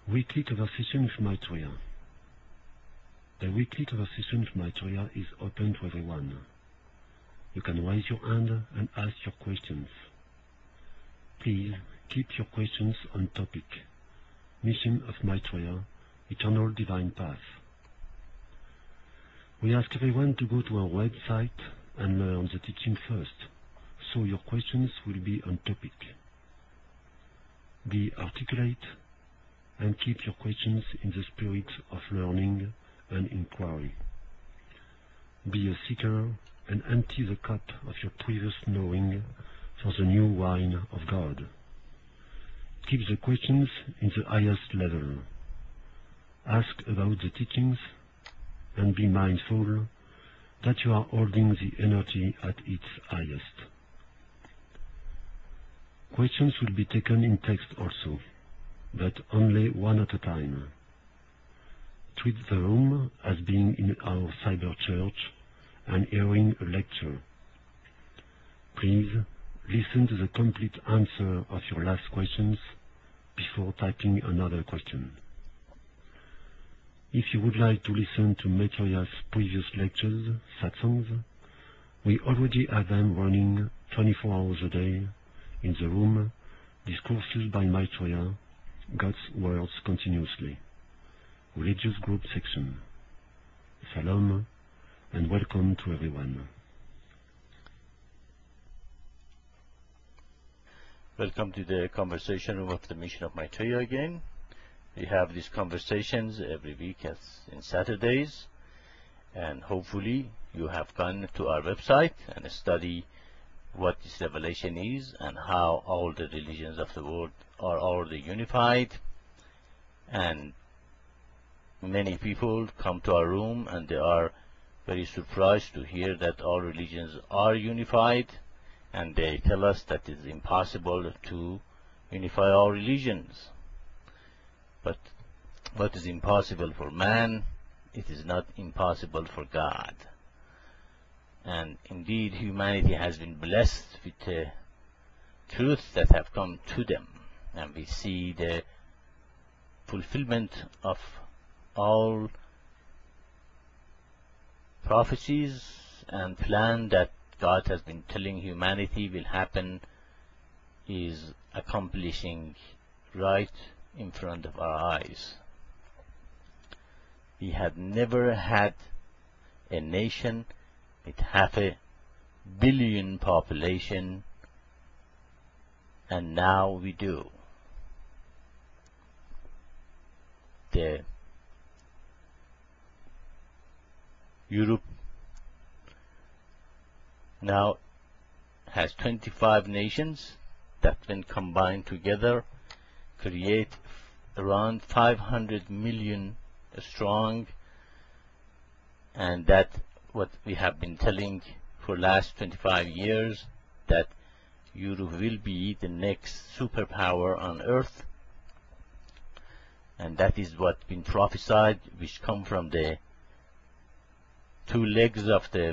Weekly conversation with Maitreya. The weekly conversation with Maitreya is open to everyone. You can raise your hand and ask your questions. Please keep your questions on topic. Mission of Maitreya, Eternal Divine Path. We ask everyone to go to our website and learn the teaching first, so your questions will be on topic. Be articulate and keep your questions in the spirit of learning and inquiry. Be a seeker and empty the cup of your previous knowing for the new wine of God. Keep the questions in the highest level. Ask about the teachings and be mindful that you are holding the energy at its highest. Questions will be taken in text also, but only one at a time. Treat the room as being in our cyber church and hearing a lecture. Please listen to the complete answer of your last questions before typing another question. If you would like to listen to Maitreya's previous lectures, satsangs, we already have them running 24 hours a day in the room, Discourses by Maitreya, God's Words Continuously, Religious Group Section. Salam and welcome to everyone. Welcome to the conversation room of the Mission of Maitreya again. We have these conversations every week in Saturdays, and hopefully you have gone to our website and study what this revelation is and how all the religions of the world are already unified. And many people come to our room and they are very surprised to hear that all religions are unified, and they tell us that it is impossible to unify all religions. But what is impossible for man, it is not impossible for God. And indeed, humanity has been blessed with the truth that have come to them. And we see the fulfillment of all prophecies and plan that God has been telling humanity will happen is accomplishing right in front of our eyes. We had never had a nation with 500 million population, and now we do. The Europe now has 25 nations that, when combined together, create around 500 million strong, and that what we have been telling for last 25 years, that Europe will be the next superpower on earth, and that is what been prophesied, which come from the two legs of the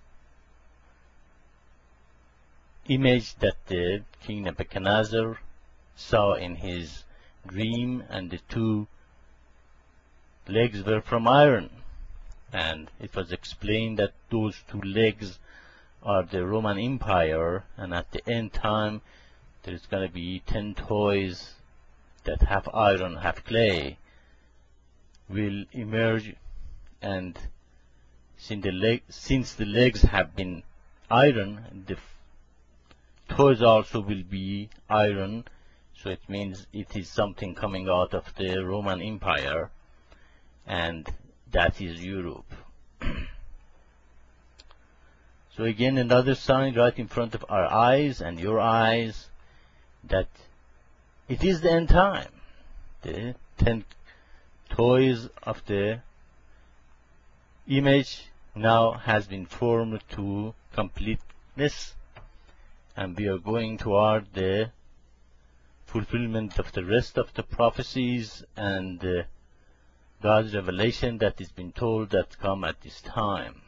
image that the King Nebuchadnezzar saw in his dream, and the two legs were from iron. And it was explained that those two legs are the Roman Empire, and at the end time there is going to be 10 toys that have iron, have clay, will emerge, and since the legs have been iron, the toys also will be iron, so it means it is something coming out of the Roman Empire, and that is Europe. So again, another sign right in front of our eyes and your eyes that it is the end time. The 10 toys of the image now has been formed to completeness, and we are going toward the fulfillment of the rest of the prophecies and God's revelation that is been told that come at this time.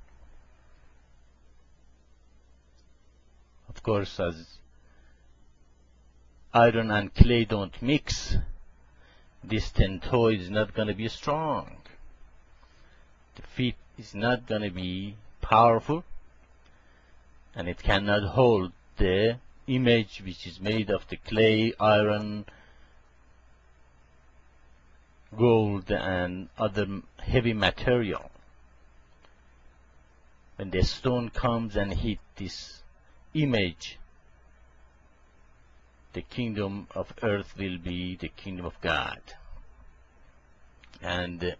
Of course, as iron and clay don't mix, this 10 toe is not going to be strong. The feet is not going to be powerful, and it cannot hold the image which is made of the clay, iron, gold, and other heavy material. When the stone comes and hit this image, the kingdom of earth will be the kingdom of God. And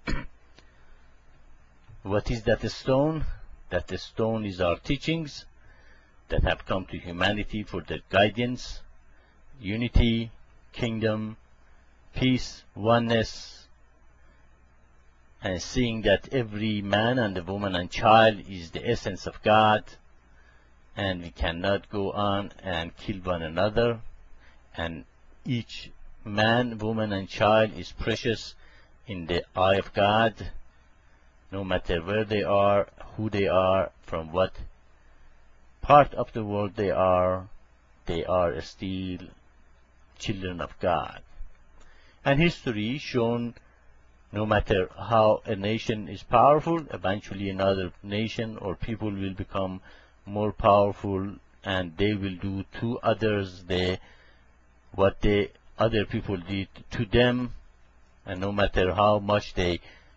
what is that stone? That the stone is our teachings that have come to humanity for their guidance, unity, kingdom, peace, oneness, and seeing that every man and woman and child is the essence of God, and we cannot go on and kill one another, and each man, woman, and child is precious in the eye of God, no matter where they are, who they are, from what part of the world they are still children of God. And history shown, no matter how a nation is powerful, eventually another nation or people will become more powerful, and they will do to others what the other people did to them. And no matter how much they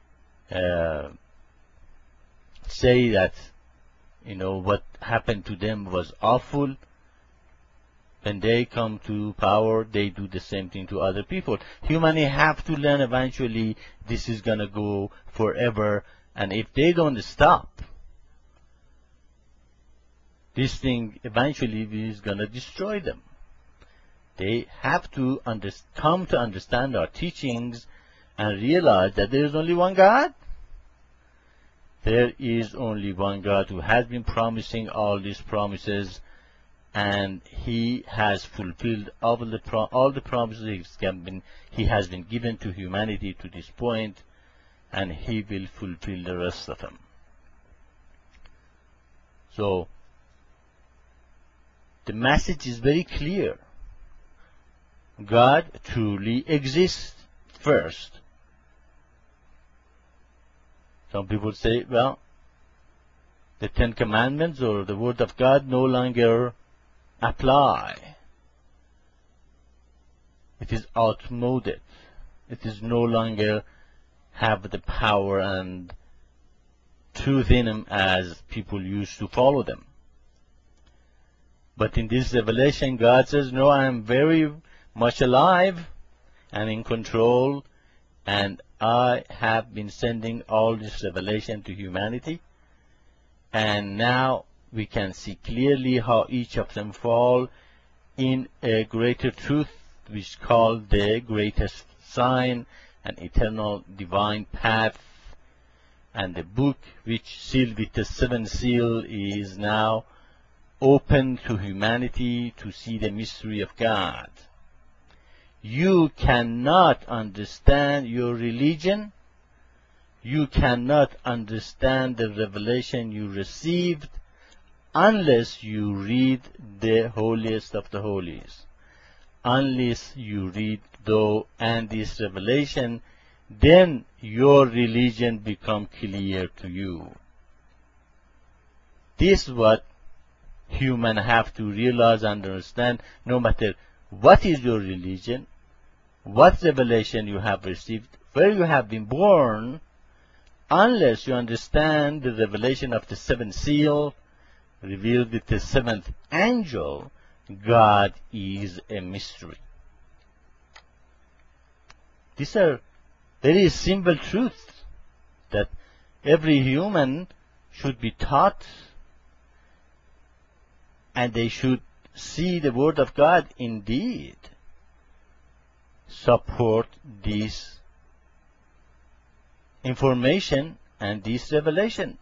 say that, what happened to them was awful, when they come to power, they do the same thing to other people. Humanity have to learn eventually this is going to go forever, and if they don't stop, this thing eventually is going to destroy them. They have to come to understand our teachings and realize that there is only one God. There is only one God who has been promising all these promises, and He has fulfilled all the promises He has been given to humanity to this point, and He will fulfill the rest of them. So, the message is very clear. God truly exists first. Some people say, well, the Ten Commandments or the Word of God no longer apply. It is outmoded. It is no longer have the power and truth in them as people used to follow them. But in this revelation, God says, no, I am very much alive and in control, and I have been sending all this revelation to humanity, and now we can see clearly how each of them fall in a greater truth, which is called the greatest sign, an eternal divine path. And the book which sealed with the 7th seal is now open to humanity to see the mystery of God. You cannot understand your religion, you cannot understand the revelation you received unless you read the holiest of the holies. Unless you read and this revelation, then your religion becomes clear to you. This is what humans have to realize and understand, no matter what is your religion, what revelation you have received, where you have been born, unless you understand the revelation of the 7th seal, revealed with the 7th angel, God is a mystery. These are very simple truths that every human should be taught, and they should see the Word of God indeed support this information and this revelation.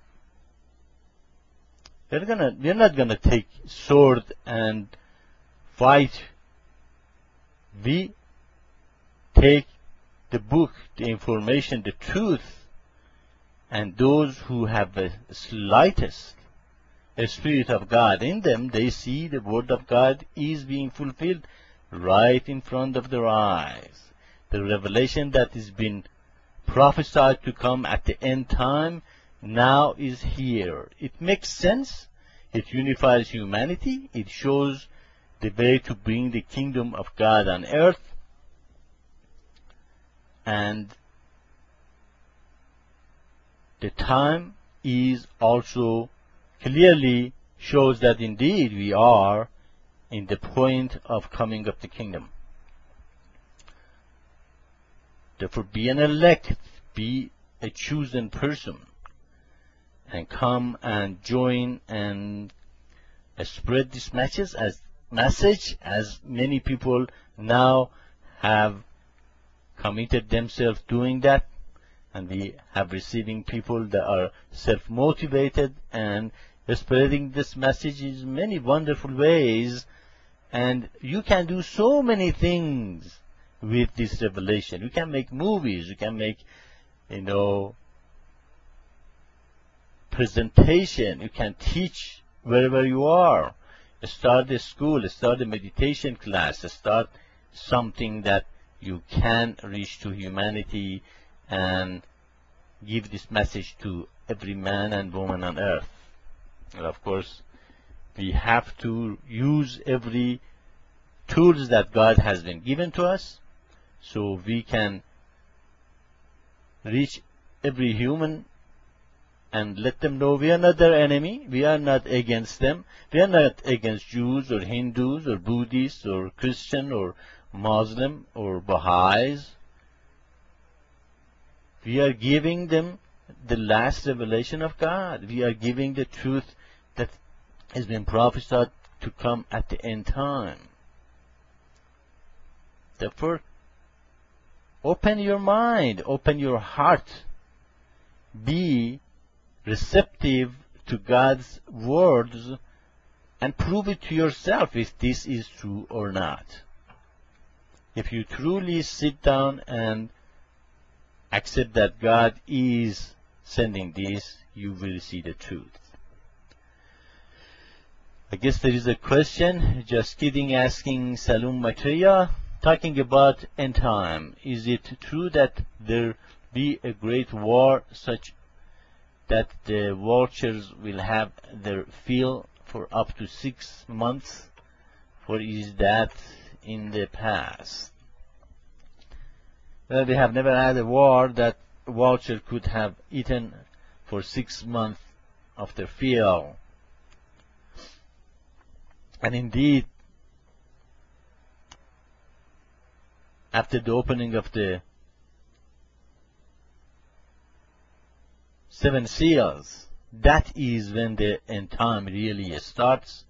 We're not gonna take sword and fight. We take the book, the information, the truth, and those who have the slightest Spirit of God in them, they see the Word of God is being fulfilled right in front of their eyes. The revelation that has been prophesied to come at the end time now is here. It makes sense. It unifies humanity. It shows the way to bring the kingdom of God on earth. And the time is also clearly shows that indeed we are in the point of coming of the kingdom. Therefore, be an elect, be a chosen person, and come and join and spread this message as many people now have committed themselves doing that, and we have receiving people that are self-motivated and spreading this message in many wonderful ways. And you can do so many things with this revelation. You can make movies, you can make, presentation, you can teach wherever you are. Start a school, start a meditation class, start something that you can reach to humanity and give this message to every man and woman on earth. And of course, we have to use every tools that God has been given to us so we can reach every human and let them know we are not their enemy, we are not against them, we are not against Jews or Hindus or Buddhists or Christian or Muslim or Baha'is. We are giving them the last revelation of God. We are giving the truth that has been prophesied to come at the end time. Therefore, open your mind, open your heart, be receptive to God's words and prove it to yourself if this is true or not. If you truly sit down and accept that God is sending this, you will see the truth. I guess there is a question, just kidding, asking Salum Maitreya, talking about end time. Is it true that there be a great war such that the vultures will have their fill for up to 6 months? Or is that in the past? Well, we have never had a war that a vulture could have eaten for 6 months of their fill. And indeed, after the opening of the 7 seals, that is when the end time really starts.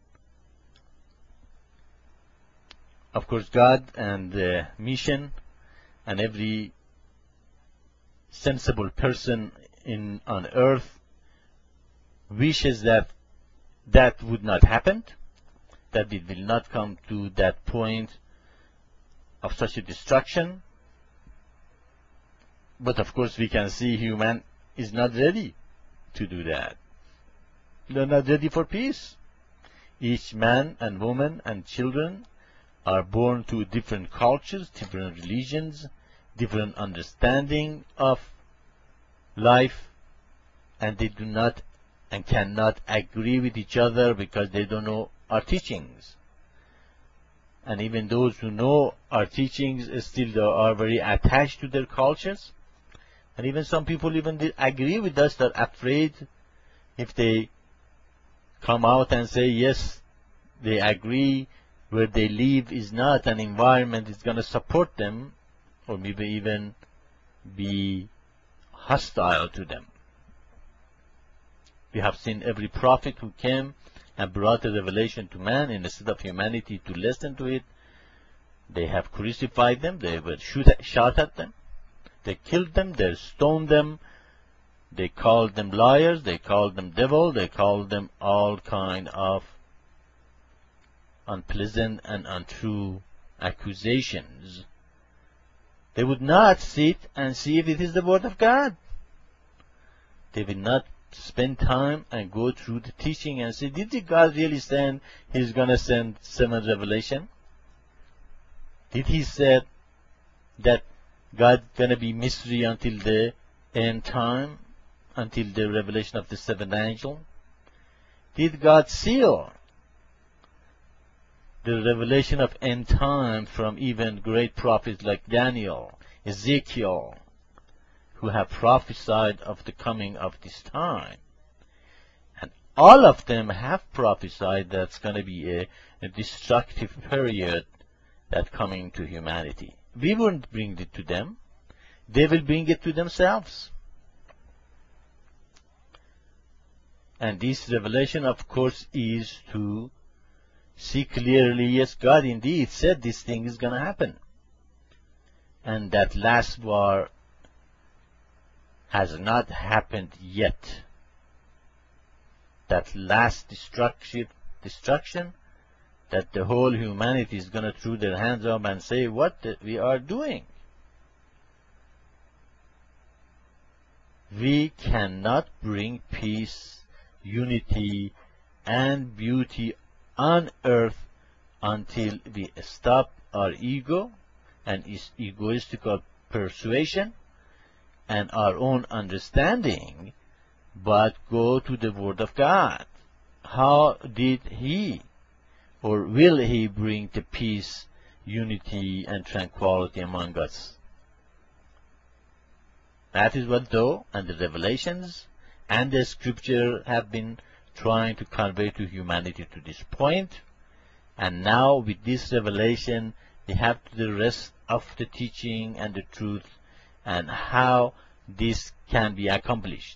Of course, God and the mission and every sensible person on earth wishes that that would not happen, that it will not come to that point of such a destruction. But of course we can see human is not ready to do that. They're not ready for peace. Each man and woman and children are born to different cultures, different religions, different understanding of life, and they do not and cannot agree with each other because they don't know our teachings. And even those who know our teachings still are very attached to their cultures. And even some people even agree with us, that are afraid if they come out and say yes, they agree where they live is not an environment that's going to support them, or maybe even be hostile to them. We have seen every prophet who came and brought a revelation to man instead of humanity to listen to it. They have crucified them, they were shot at them, they killed them, they stoned them, they called them liars, they called them devil, they called them all kind of unpleasant and untrue accusations. They would not sit and see if it is the word of God. They will not spend time and go through the teaching and say, did God really send, He's going to send 7 revelation? Did He said that God's going to be mystery until the end time, until the revelation of the seventh angel? Did God seal the revelation of end time from even great prophets like Daniel, Ezekiel, who have prophesied of the coming of this time? And all of them have prophesied that's going to be a destructive period that's coming to humanity. We wouldn't bring it to them. They will bring it to themselves. And this revelation, of course, is to see clearly, yes, God indeed said this thing is going to happen. And that last war has not happened yet. That last destruction that the whole humanity is going to throw their hands up and say what we are doing. We cannot bring peace, unity, and beauty on earth until we stop our ego and its egoistical persuasion and our own understanding, but go to the Word of God. How did He or will He bring the peace, unity, and tranquility among us? That is what though, and the revelations and the scripture have been trying to convey to humanity to this point. And now with this revelation, we have the rest of the teaching and the truth and how this can be accomplished.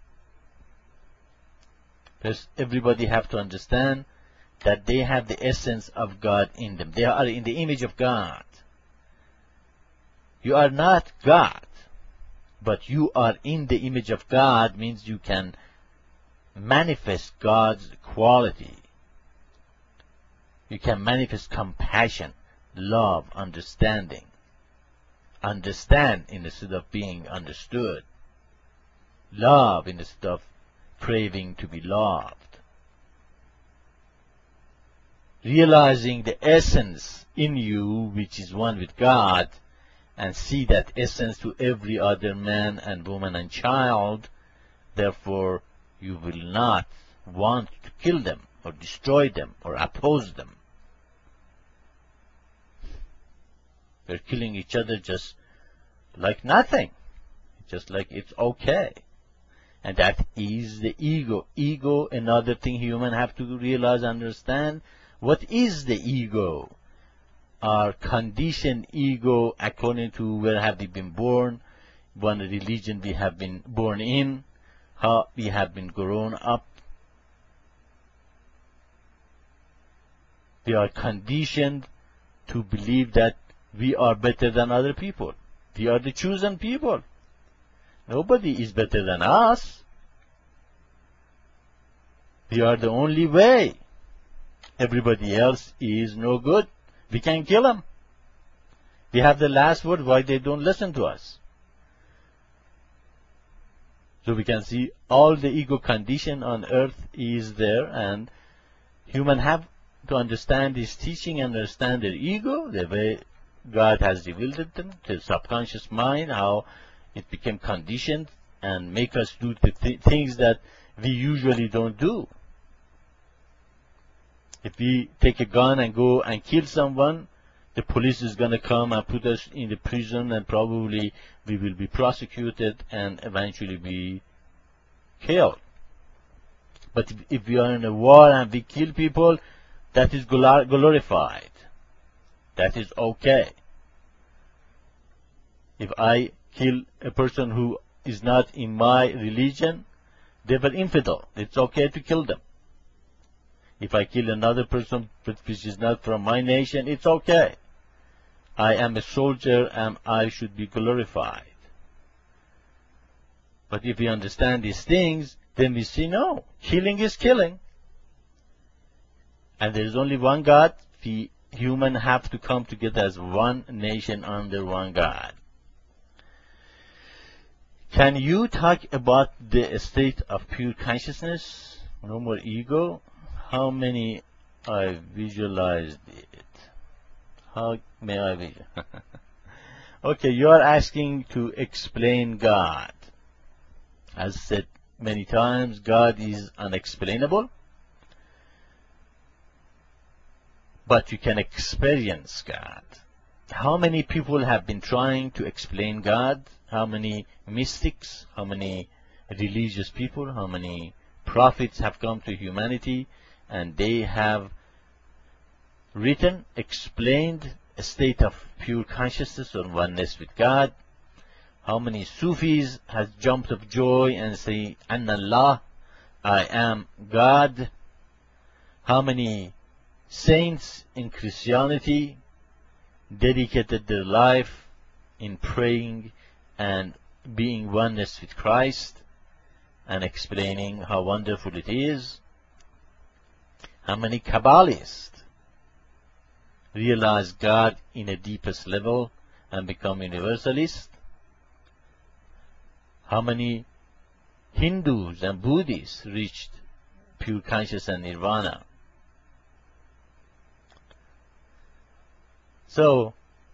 Because everybody have to understand that they have the essence of God in them. They are in the image of God. You are not God, but you are in the image of God means you can manifest God's quality. You can manifest compassion, love, understanding. Understand instead of being understood. Love instead of craving to be loved. Realizing the essence in you, which is one with God, and see that essence to every other man and woman and child. Therefore, you will not want to kill them or destroy them or oppose them. We're killing each other just like nothing, just like it's okay. And that is the ego. Ego, another thing human have to realize, understand. What is the ego? Our conditioned ego, according to where have we been born, what religion we have been born in, how we have been grown up. We are conditioned to believe that we are better than other people. We are the chosen people. Nobody is better than us. We are the only way. Everybody else is no good. We can kill them. We have the last word. Why they don't listen to us? So we can see all the ego condition on earth is there, and human have to understand this teaching, understand their ego, the way God has revealed it them, the subconscious mind, how it became conditioned and make us do the things that we usually don't do. If we take a gun and go and kill someone, the police is going to come and put us in the prison, and probably we will be prosecuted and eventually be killed. But if we are in a war and we kill people, that is glorified. That is okay. If I kill a person who is not in my religion, they were infidel. It's okay to kill them. If I kill another person which is not from my nation, it's okay. I am a soldier and I should be glorified. But if we understand these things, then we see no, killing is killing. And there is only one God. We human have to come together as one nation under one God. Can you talk about the state of pure consciousness? No more ego? How many I visualized it? How may I visualize? Okay, you are asking to explain God. As said many times, God is unexplainable, but you can experience God. How many people have been trying to explain God? How many mystics, how many religious people, how many prophets have come to humanity, and they have written, explained a state of pure consciousness or oneness with God. How many Sufis has jumped of joy and say, Anna Allah, I am God. How many saints in Christianity dedicated their life in praying and being oneness with Christ and explaining how wonderful it is. How many Kabbalists realize God in a deepest level and become universalists. How many Hindus and Buddhists reached pure consciousness and nirvana. So,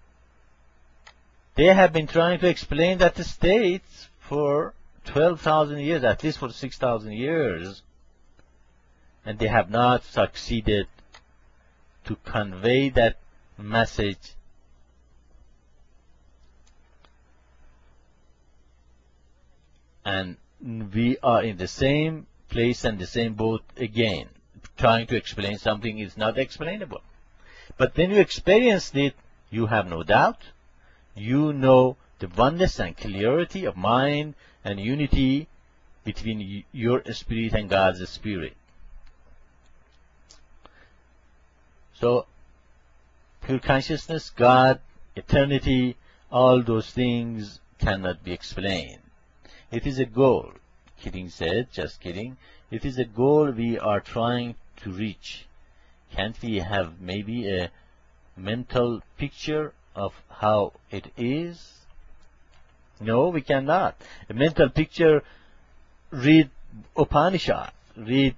they have been trying to explain that state for 12,000 years, at least for 6,000 years, and they have not succeeded to convey that message and we are in the same place and the same boat again. Trying to explain something is not explainable. But when you experienced it, you have no doubt. You know the oneness and clarity of mind and unity between your spirit and God's spirit. So, pure consciousness, God, eternity, all those things cannot be explained. It is a goal. Kidding said, just kidding. It is a goal we are trying to reach. Can't we have maybe a mental picture of how it is? No, we cannot. A mental picture, read Upanishad, read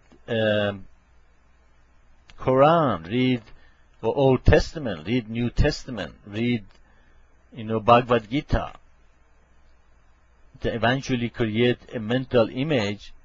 Quran, read Old Testament, read New Testament, read, Bhagavad Gita. To eventually create a mental image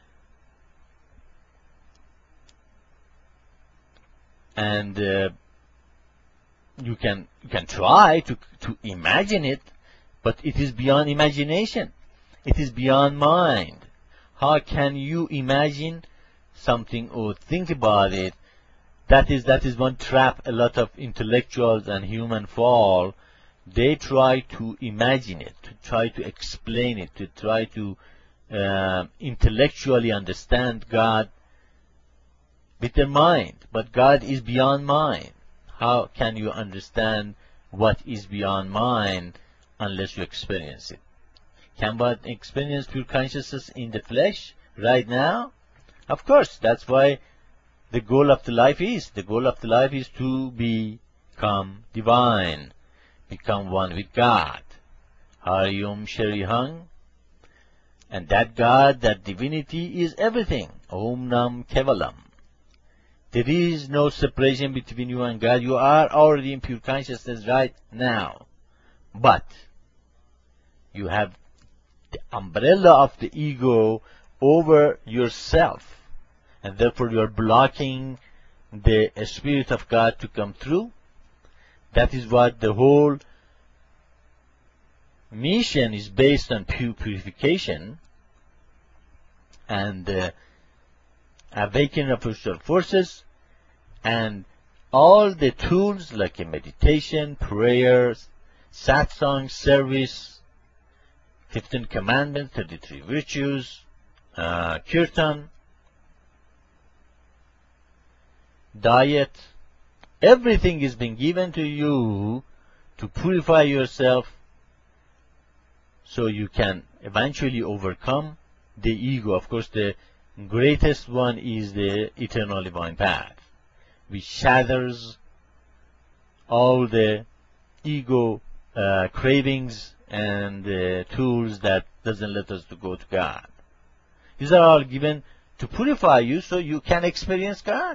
and you can try to imagine it, but it is beyond imagination. It is beyond mind. How can you imagine something or think about it? That is one trap a lot of intellectuals and human fall. They try to imagine it, to try to explain it, to try to intellectually understand God with their mind. But God is beyond mind. How can you understand what is beyond mind unless you experience it? Can one experience pure consciousness in the flesh right now? Of course, that's why the goal of the life is. The goal of the life is to become divine, become one with God. Hari-Om Sharihang. And that God, that divinity is everything. Om Nam Kevalam. There is no separation between you and God. You are already in pure consciousness right now. But you have the umbrella of the ego over yourself. And therefore you are blocking the Spirit of God to come through. That is what the whole mission is based on, purification and awakening of spiritual forces, and all the tools like meditation, prayers, satsang, service, 15 commandments, 33 virtues, kirtan, diet, everything is being given to you to purify yourself so you can eventually overcome the ego. Of course, the greatest one is the eternal divine path, which shatters all the ego cravings and tools that doesn't let us to go to God. These are all given to purify you so you can experience God.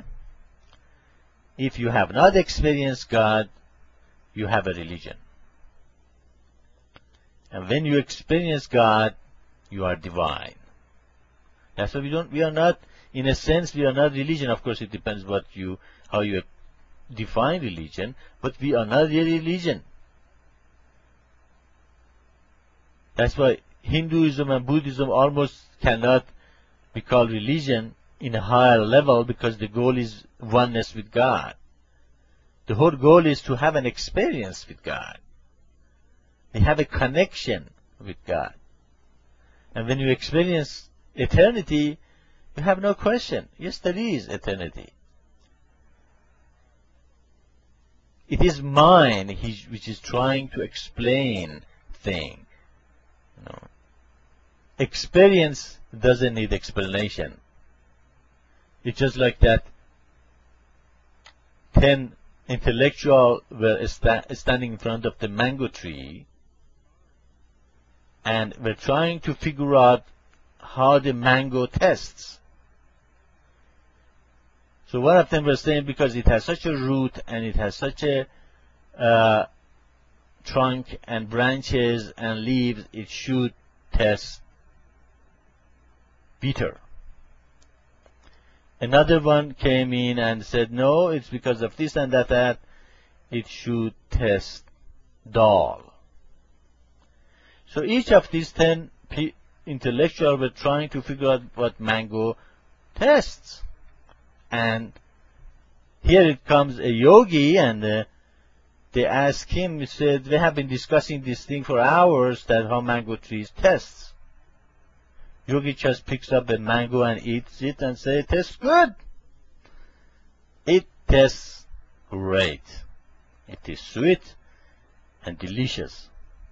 If you have not experienced God, you have a religion. And when you experience God, you are divine. That's why we are not, in a sense, we are not religion. Of course, it depends how you define religion, but we are not a religion. That's why Hinduism and Buddhism almost cannot be called religion in a higher level, because the goal is oneness with God. The whole goal is to have an experience with God. They have a connection with God. And when you experience eternity, you have no question. Yes, there is eternity. It is mind which is trying to explain things. Experience doesn't need explanation. It's just like that 10 intellectuals were standing in front of the mango tree and were trying to figure out how the mango tastes. So one of them was saying, because it has such a root and it has such a trunk and branches and leaves, it should taste bitter. Another one came in and said, no, it's because of this and that, it should taste dull. So each of these 10 intellectuals were trying to figure out what mango tastes. And here it comes a yogi, and they asked him, he said, we have been discussing this thing for hours, that how mango trees taste. Yogi just picks up a mango and eats it and says, it tastes good. It tastes great. It is sweet and delicious.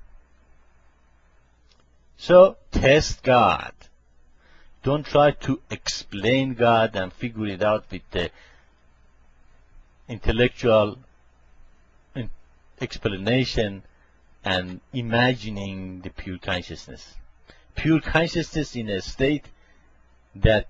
So, test God. Don't try to explain God and figure it out with the intellectual explanation and imagining the pure consciousness. Pure consciousness in a state that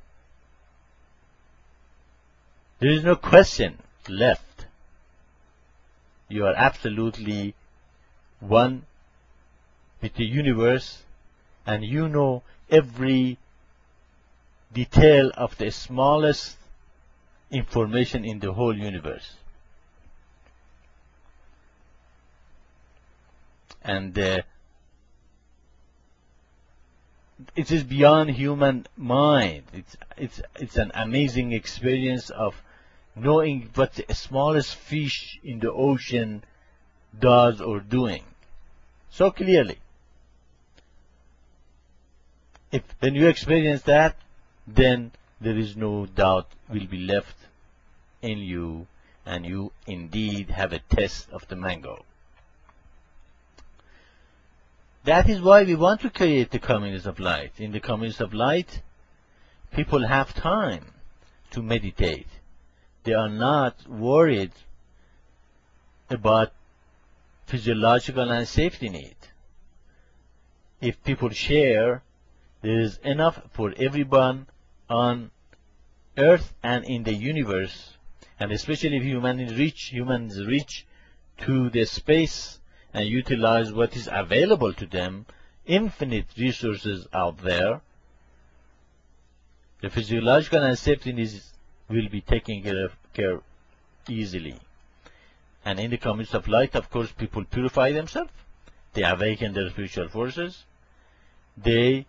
there is no question left. You are absolutely one with the universe, and you know every detail of the smallest information in the whole universe. And it is beyond human mind. It's an amazing experience of knowing what the smallest fish in the ocean does or doing so clearly. When you experience that, then there is no doubt will be left in you, and you indeed have a taste of the mango. That is why we want to create the communities of light. In the communities of light, people have time to meditate. They are not worried about physiological and safety need. If people share, there is enough for everyone on earth and in the universe, and especially if humans reach to the space and utilize what is available to them, infinite resources out there, the physiological and safety needs will be taken care of easily. And in the communities of light, of course, people purify themselves, they awaken their spiritual forces, they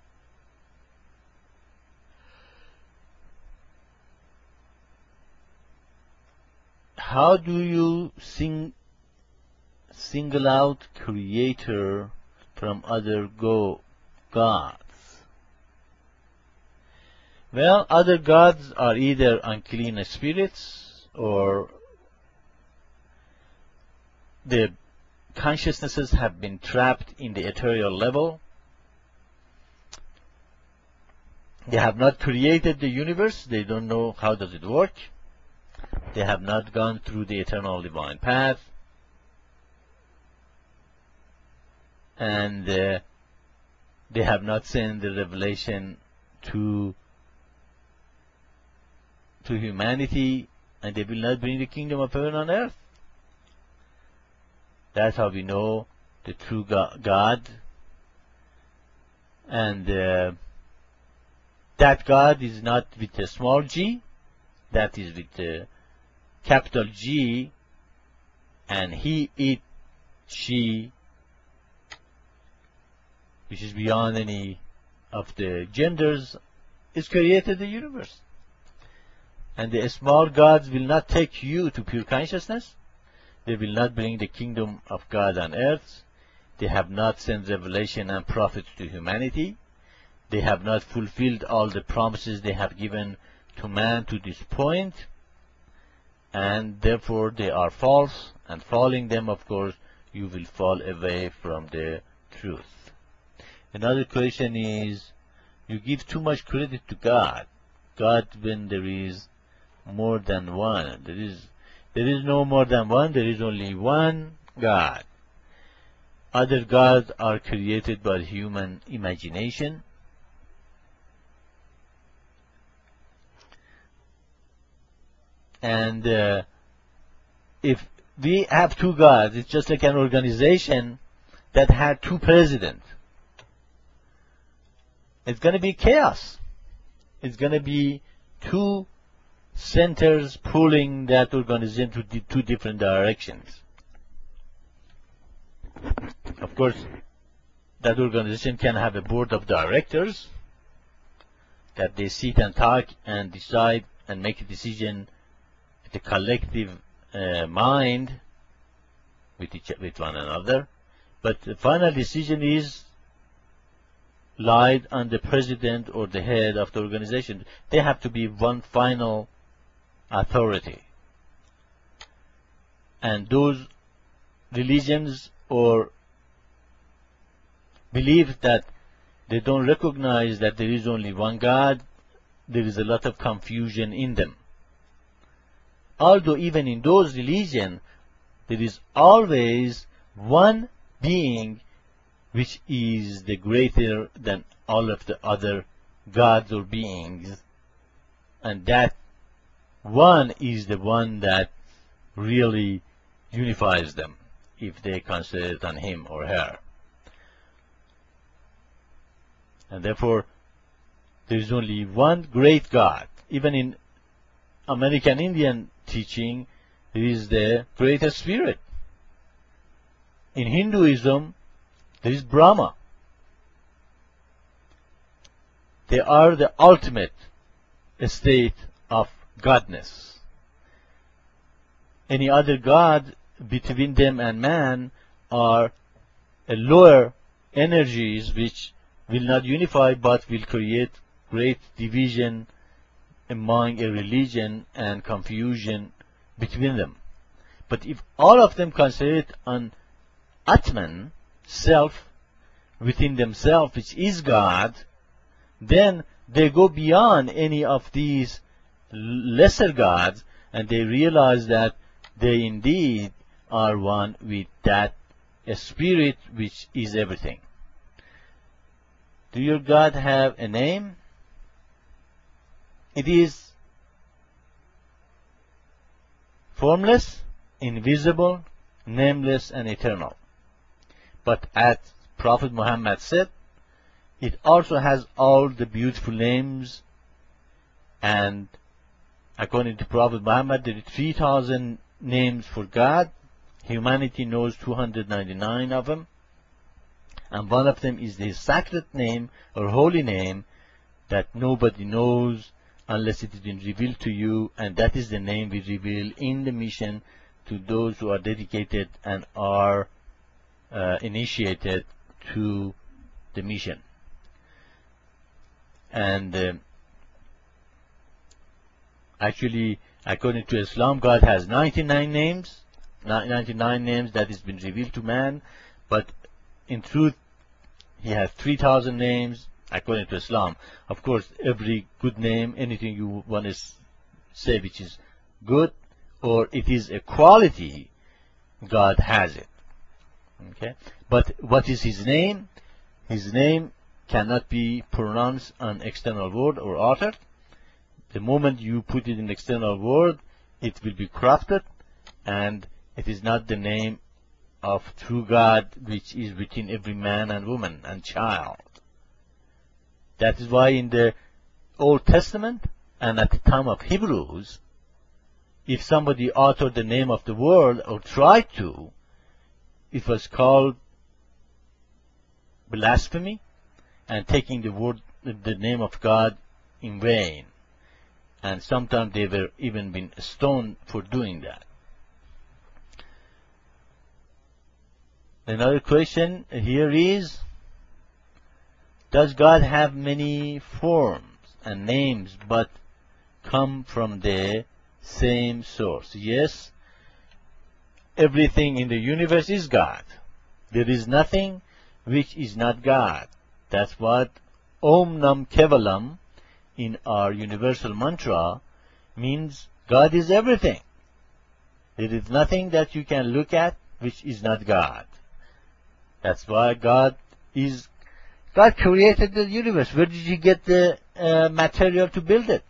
how do you single out creator from other gods? Well, other gods are either unclean spirits, or the consciousnesses have been trapped in the ethereal level. They have not created the universe. They don't know how does it work. They have not gone through the eternal divine path. And they have not sent the revelation to humanity, and they will not bring the kingdom of heaven on earth. That's how we know the true God And that God is not with a small g, that is with a capital G, and he, it, she, which is beyond any of the genders, is created the universe. And the small gods will not take you to pure consciousness. They will not bring the kingdom of God on earth. They have not sent revelation and prophets to humanity. They have not fulfilled all the promises they have given to man to this point. And therefore they are false. And following them, of course, you will fall away from the truth. Another question is, you give too much credit to God. God, when there is more than one. There is no more than one, there is only one God. Other gods are created by human imagination. And if we have two gods, it's just like an organization that had two presidents. It's going to be chaos. It's going to be two centers pulling that organization to two different directions. Of course, that organization can have a board of directors that they sit and talk and decide and make a decision with the collective mind with one another. But the final decision is lied on the president or the head of the organization. They have to be one final authority. And those religions or believe that they don't recognize that there is only one God, there is a lot of confusion in them. Although even in those religions, there is always one being which is the greater than all of the other gods or beings, and that one is the one that really unifies them if they concentrate on him or her. And therefore, there is only one great God. Even in American Indian teaching, there is the greater spirit. In Hinduism, there is Brahma. They are the ultimate state of godness. Any other god between them and man are lower energies which will not unify but will create great division among a religion and confusion between them. But if all of them concentrate on Atman, self, within themselves, which is God, then they go beyond any of these lesser gods and they realize that they indeed are one with that spirit which is everything. Do your God have a name? It is formless, invisible, nameless, and eternal. But as Prophet Muhammad said, it also has all the beautiful names, and according to Prophet Muhammad, there are 3,000 names for God. Humanity knows 299 of them. And one of them is the sacred name or holy name that nobody knows unless it has been revealed to you, and that is the name we reveal in the mission to those who are dedicated and are initiated to the mission. And actually, according to Islam, God has 99 names, 99 names that has been revealed to man, but in truth, he has 3,000 names according to Islam. Of course, every good name, anything you want to say which is good, or it is a quality, God has it. Okay? But what is his name? His name cannot be pronounced on external word or uttered. The moment you put it in external word, it will be corrupted, and it is not the name of true God which is within every man and woman and child. That is why in the Old Testament and at the time of Hebrews, if somebody uttered the name of the world or tried to, it was called blasphemy and taking the name of God in vain. And sometimes they were even been stoned for doing that. Another question here is, does God have many forms and names but come from the same source? Yes, everything in the universe is God. There is nothing which is not God. That's what Om Nam Kevalam in our universal mantra means. God is everything. There is nothing that you can look at which is not God. That's why God created the universe. Where did you get the material to build it?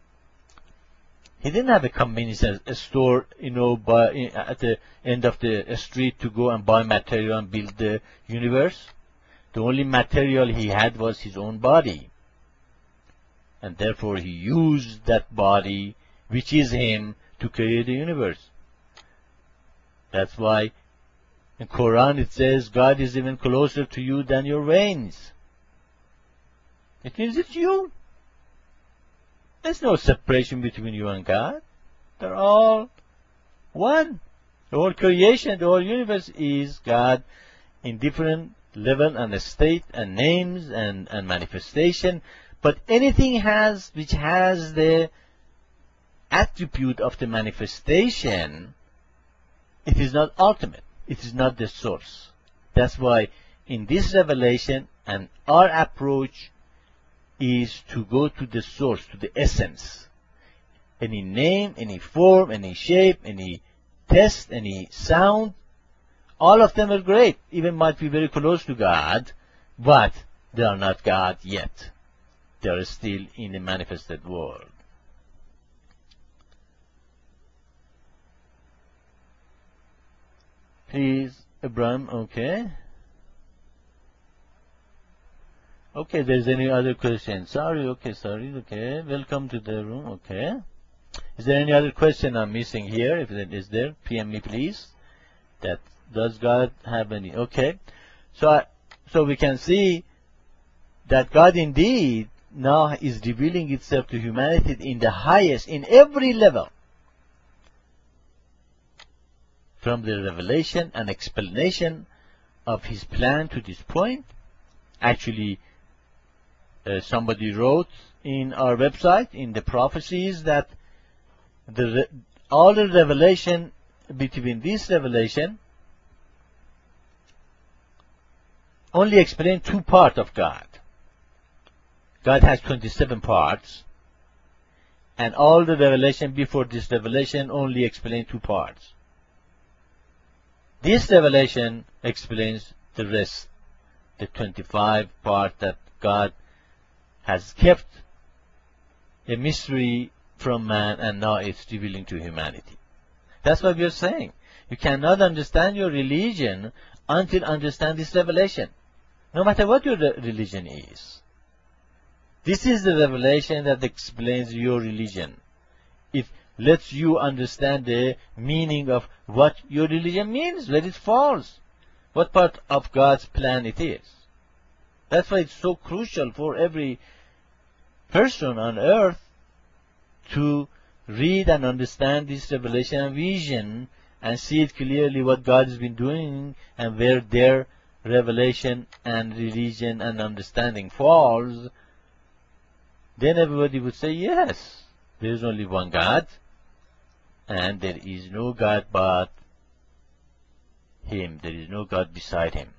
He didn't have a convenience store, at the end of the street to go and buy material and build the universe. The only material he had was his own body. And therefore he used that body, which is him, to create the universe. That's why in Quran it says God is even closer to you than your veins. It means it's you. There's no separation between you and God. They're all one. The whole creation, the whole universe is God in different level and state and names and manifestation. But anything which has the attribute of the manifestation, it is not ultimate. It is not the source. That's why in this revelation and our approach is to go to the source, to the essence. Any name, any form, any shape, any test, any sound, all of them are great. Even might be very close to God, but they are not God yet. They are still in the manifested world. Please, Abraham, okay. Okay, there's any other question? Sorry, okay. Welcome to the room, okay. Is there any other question I'm missing here? If it is there, PM me please. Does God have any? Okay. So we can see that God indeed now is revealing itself to humanity in the highest, in every level. From the revelation and explanation of his plan to this point. Actually, somebody wrote in our website, in the prophecies, that all the revelation between this revelation only explain two parts of God. God has 27 parts, and all the revelation before this revelation only explain two parts. This revelation explains the rest, the 25 part that God has kept a mystery from man, and now it's revealing to humanity. That's what we are saying. You cannot understand your religion until understand this revelation, no matter what your religion is. This is the revelation that explains your religion. It lets you understand the meaning of what your religion means, where it falls, what part of God's plan it is. That's why it's so crucial for every person on earth to read and understand this revelation and vision and see it clearly what God has been doing and where their revelation and religion and understanding falls. Then everybody would say, yes, there is only one God, and there is no God but Him. There is no God beside Him.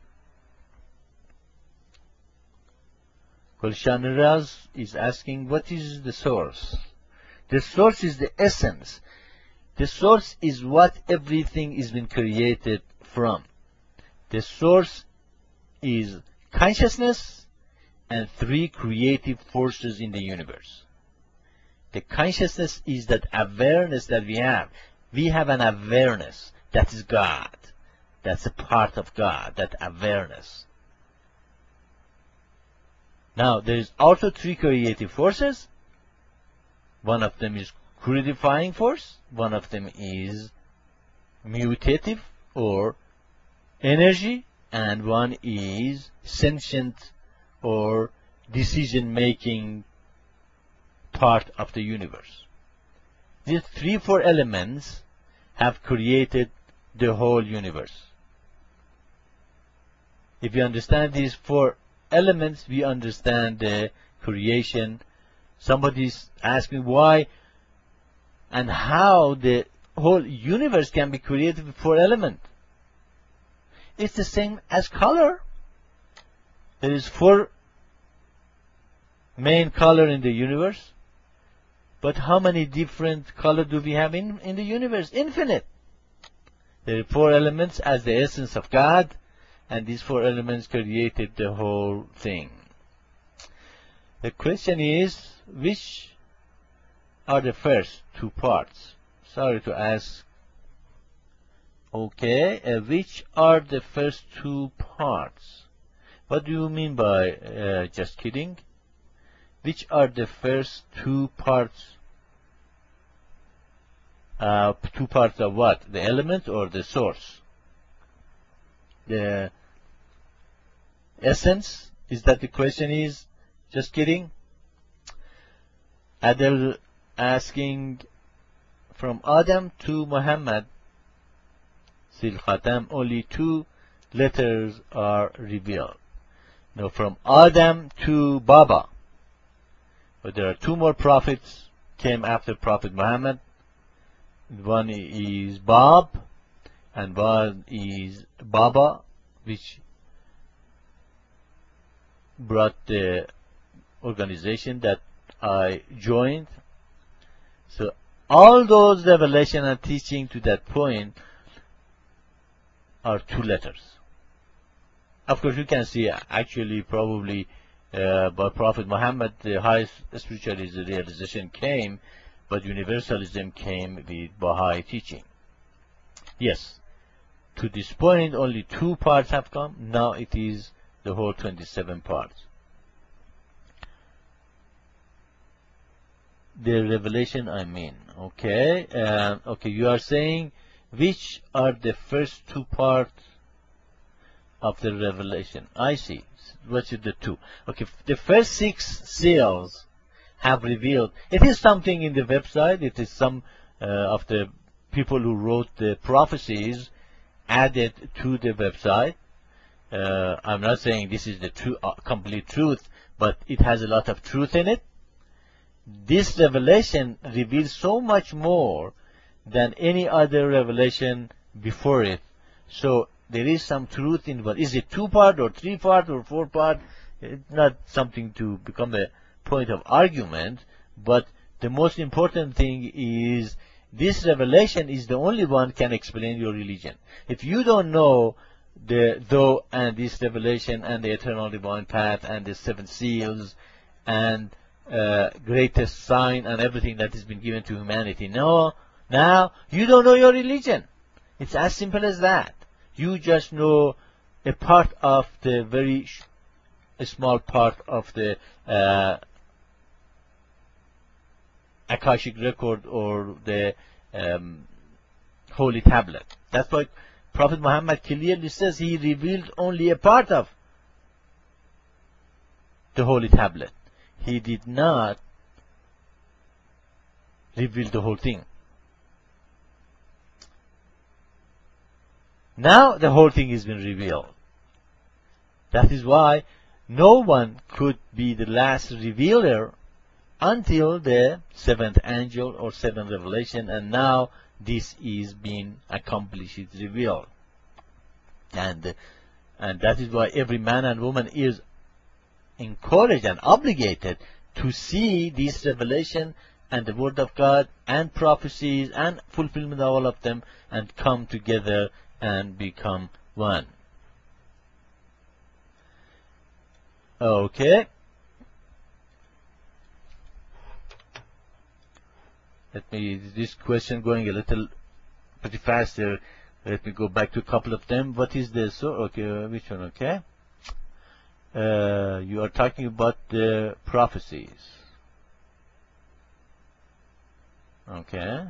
Gulshan Raz is asking, what is the source? The source is the essence. The source is what everything is been created from. The source is consciousness and three creative forces in the universe. The consciousness is that awareness that we have. We have an awareness. That is God. That's a part of God, that awareness. Now, there is also three creative forces. One of them is crudifying force. One of them is mutative or energy. And one is sentient or decision-making part of the universe. These four elements have created the whole universe. If you understand these four elements, we understand the creation. Somebody's asking why and how the whole universe can be created with four elements. It's the same as color. There is four main color in the universe. But how many different colors do we have in the universe? Infinite. There are four elements as the essence of God, and these four elements created the whole thing. The question is, which are the first two parts? Sorry to ask. Okay, which are the first two parts? What do you mean by just kidding? Which are the first two parts? Two parts of what? The element or the source? The essence? Is that the question is? Just kidding? Adel asking, from Adam to Muhammad, Sil Khatam, only two letters are revealed. Now from Adam to Baba, but there are two more prophets came after Prophet Muhammad. One is Bab and one is Baba, which brought the organization that I joined. So all those revelation and teaching to that point are two letters. Of course, you can see actually probably by Prophet Muhammad the highest spiritual realization came, but universalism came with Baha'i teaching. Yes, to this point only two parts have come. Now it is the whole 27 parts. The revelation, I mean. Okay, okay. You are saying which are the first two parts of the revelation? I see. What is the two? Okay, the first 6 seals have revealed. It is something in the website. It is some of the people who wrote the prophecies added to the website. I'm not saying this is the true, complete truth, but it has a lot of truth in it. This revelation reveals so much more than any other revelation before it. So there is some truth in what. Is it 2-part or 3-part or 4-part? It's not something to become a point of argument, but the most important thing is this revelation is the only one can explain your religion. If you don't know the Though and this revelation and the eternal divine path and the 7 seals and greatest sign and everything that has been given to humanity, now you don't know your religion. It's as simple as that. You just know a part of the very small part of the Akashic record or the holy tablet. That's why Prophet Muhammad clearly says he revealed only a part of the holy tablet. He did not reveal the whole thing. Now the whole thing has been revealed. That is why no one could be the last revealer until the 7th angel or 7th revelation, and now this is being accomplished, it's revealed. And that is why every man and woman is encouraged and obligated to see this revelation and the word of God and prophecies and fulfillment of all of them and come together and become one. Okay. This question going a little pretty faster. Let me go back to a couple of them. What is this? Okay, which one? Okay. You are talking about the prophecies. Okay.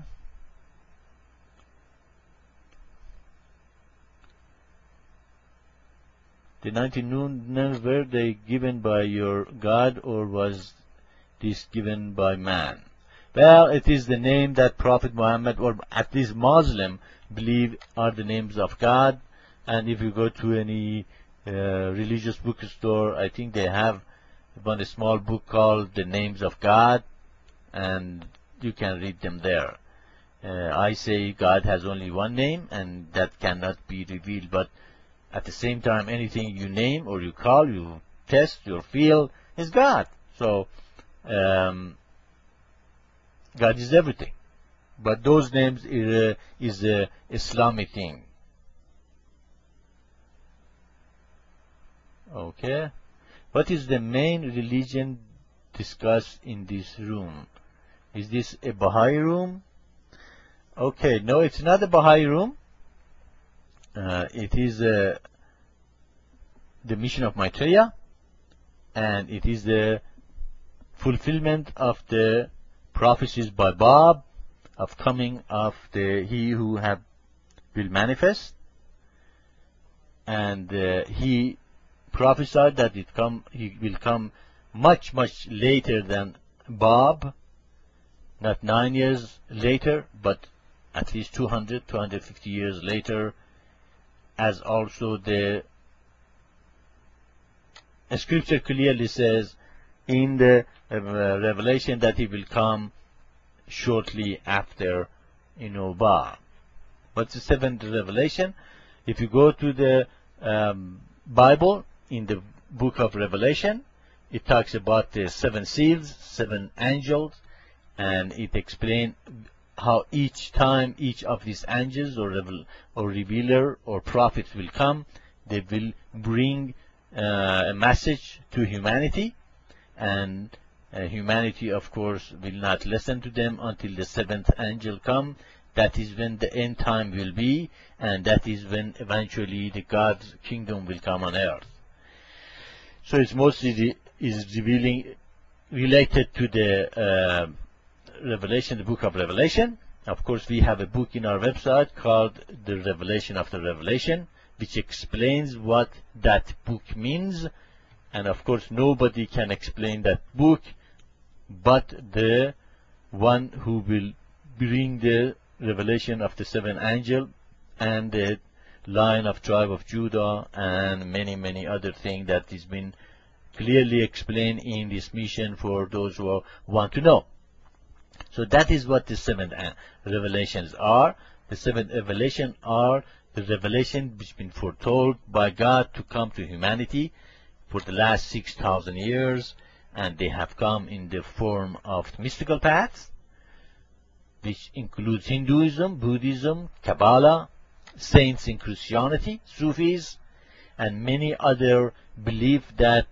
The 19 names, were they given by your God, or was this given by man? Well, it is the name that Prophet Muhammad, or at least Muslim, believe are the names of God. And if you go to any religious bookstore, I think they have one small book called The Names of God, and you can read them there. I say God has only one name, and that cannot be revealed, but at the same time, anything you name or you call, you test, you feel, is God. So, God is everything. But those names is a Islamic thing. Okay. What is the main religion discussed in this room? Is this a Baha'i room? Okay, no, it's not a Baha'i room. It is the mission of Maitreya, and it is the fulfillment of the prophecies by Bab of coming of he who will manifest, and he prophesied that he will come much later than Bab, not 9 years later, but at least 250 years later, as also the scripture clearly says in the Revelation that he will come shortly after Bab. What's the seventh revelation? If you go to the Bible, in the book of Revelation, it talks about the 7 seals, 7 angels, and it explains how each time each of these angels or revealer or prophets will come, they will bring a message to humanity, and humanity, of course, will not listen to them until the 7th angel come. That is when the end time will be, and that is when eventually the God's kingdom will come on earth. So it's mostly related to the Revelation, the book of Revelation. Of course, we have a book in our website called The Revelation of the Revelation, which explains what that book means. And of course, nobody can explain that book but the one who will bring the revelation of the 7 angels and the Lion of tribe of Judah and many other things that has been clearly explained in this mission for those who want to know. So that is what the 7 revelations are. The 7 revelations are the revelation which has been foretold by God to come to humanity for the last 6,000 years, and they have come in the form of mystical paths, which includes Hinduism, Buddhism, Kabbalah, saints in Christianity, Sufis, and many other beliefs that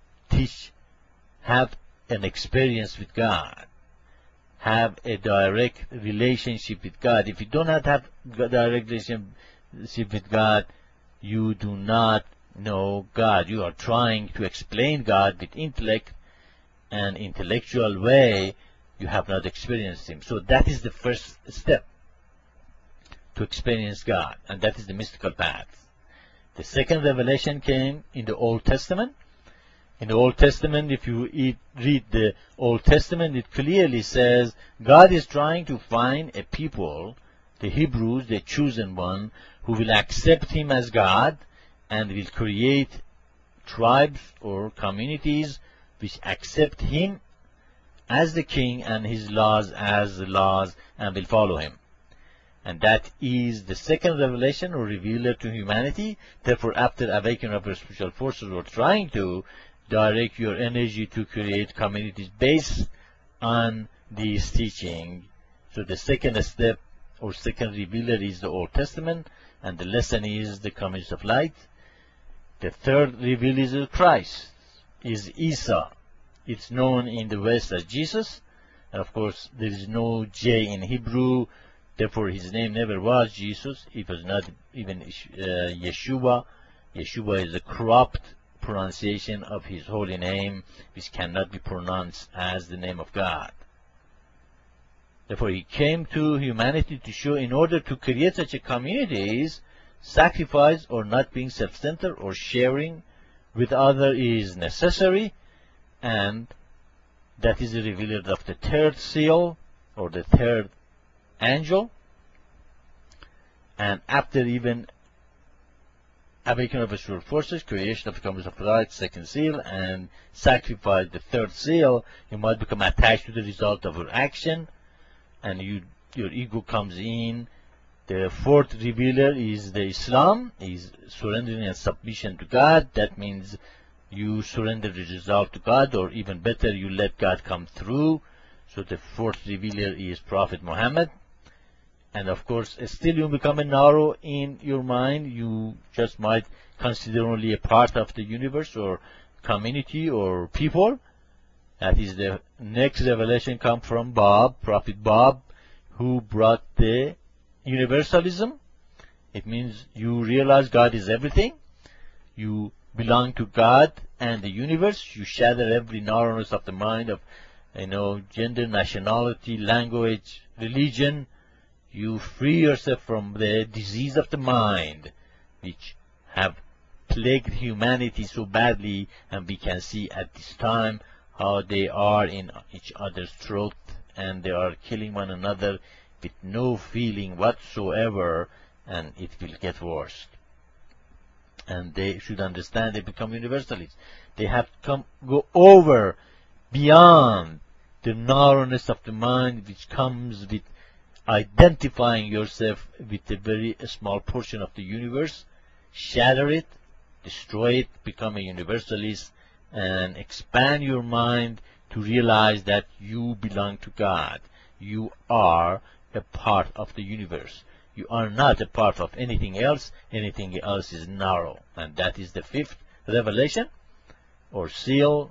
have an experience with God, have a direct relationship with God. If you do not have a direct relationship with God, you do not know God. You are trying to explain God with intellect, and intellectual way, you have not experienced Him. So that is the first step to experience God, and that is the mystical path. The second revelation came in the Old Testament. In the Old Testament, if you read the Old Testament, it clearly says God is trying to find a people, the Hebrews, the chosen one, who will accept Him as God and will create tribes or communities which accept Him as the King and His laws as the laws and will follow Him. And that is the second revelation or revealer to humanity. Therefore, after awakening of your spiritual forces, we're trying to direct your energy to create communities based on this teaching. So the second step or second revealer is the Old Testament, and the lesson is the comings of light. The third revealer is Christ, is Isa. It's known in the West as Jesus, and of course there is no J in Hebrew, therefore his name never was Jesus. It was not even Yeshua. Yeshua is a corrupt pronunciation of His holy name, which cannot be pronounced as the name of God. Therefore, He came to humanity to show, in order to create such a communities, sacrifice or not being self-centered or sharing with others is necessary, and that is the revealer of the third seal, or the third angel. And after even awakening of spiritual forces, creation of the commons of light, second seal, and sacrifice, the third seal, you might become attached to the result of your action, and your ego comes in. The fourth revealer is the Islam, is surrendering and submission to God. That means you surrender the result to God, or even better, you let God come through. So the fourth revealer is Prophet Muhammad. And of course, still you become narrow in your mind. You just might consider only a part of the universe or community or people. That is the next revelation come from Bob, Prophet Bob, who brought the universalism. It means you realize God is everything. You belong to God and the universe. You shatter every narrowness of the mind of, gender, nationality, language, religion. You free yourself from the disease of the mind, which have plagued humanity so badly, and we can see at this time how they are in each other's throat, and they are killing one another with no feeling whatsoever, and it will get worse. And they should understand they become universalists. They have to go over, beyond the narrowness of the mind, which comes with identifying yourself with a very small portion of the universe, shatter it, destroy it, become a universalist, and expand your mind to realize that you belong to God. You are a part of the universe. You are not a part of anything else. Anything else is narrow. And that is the fifth revelation, or seal.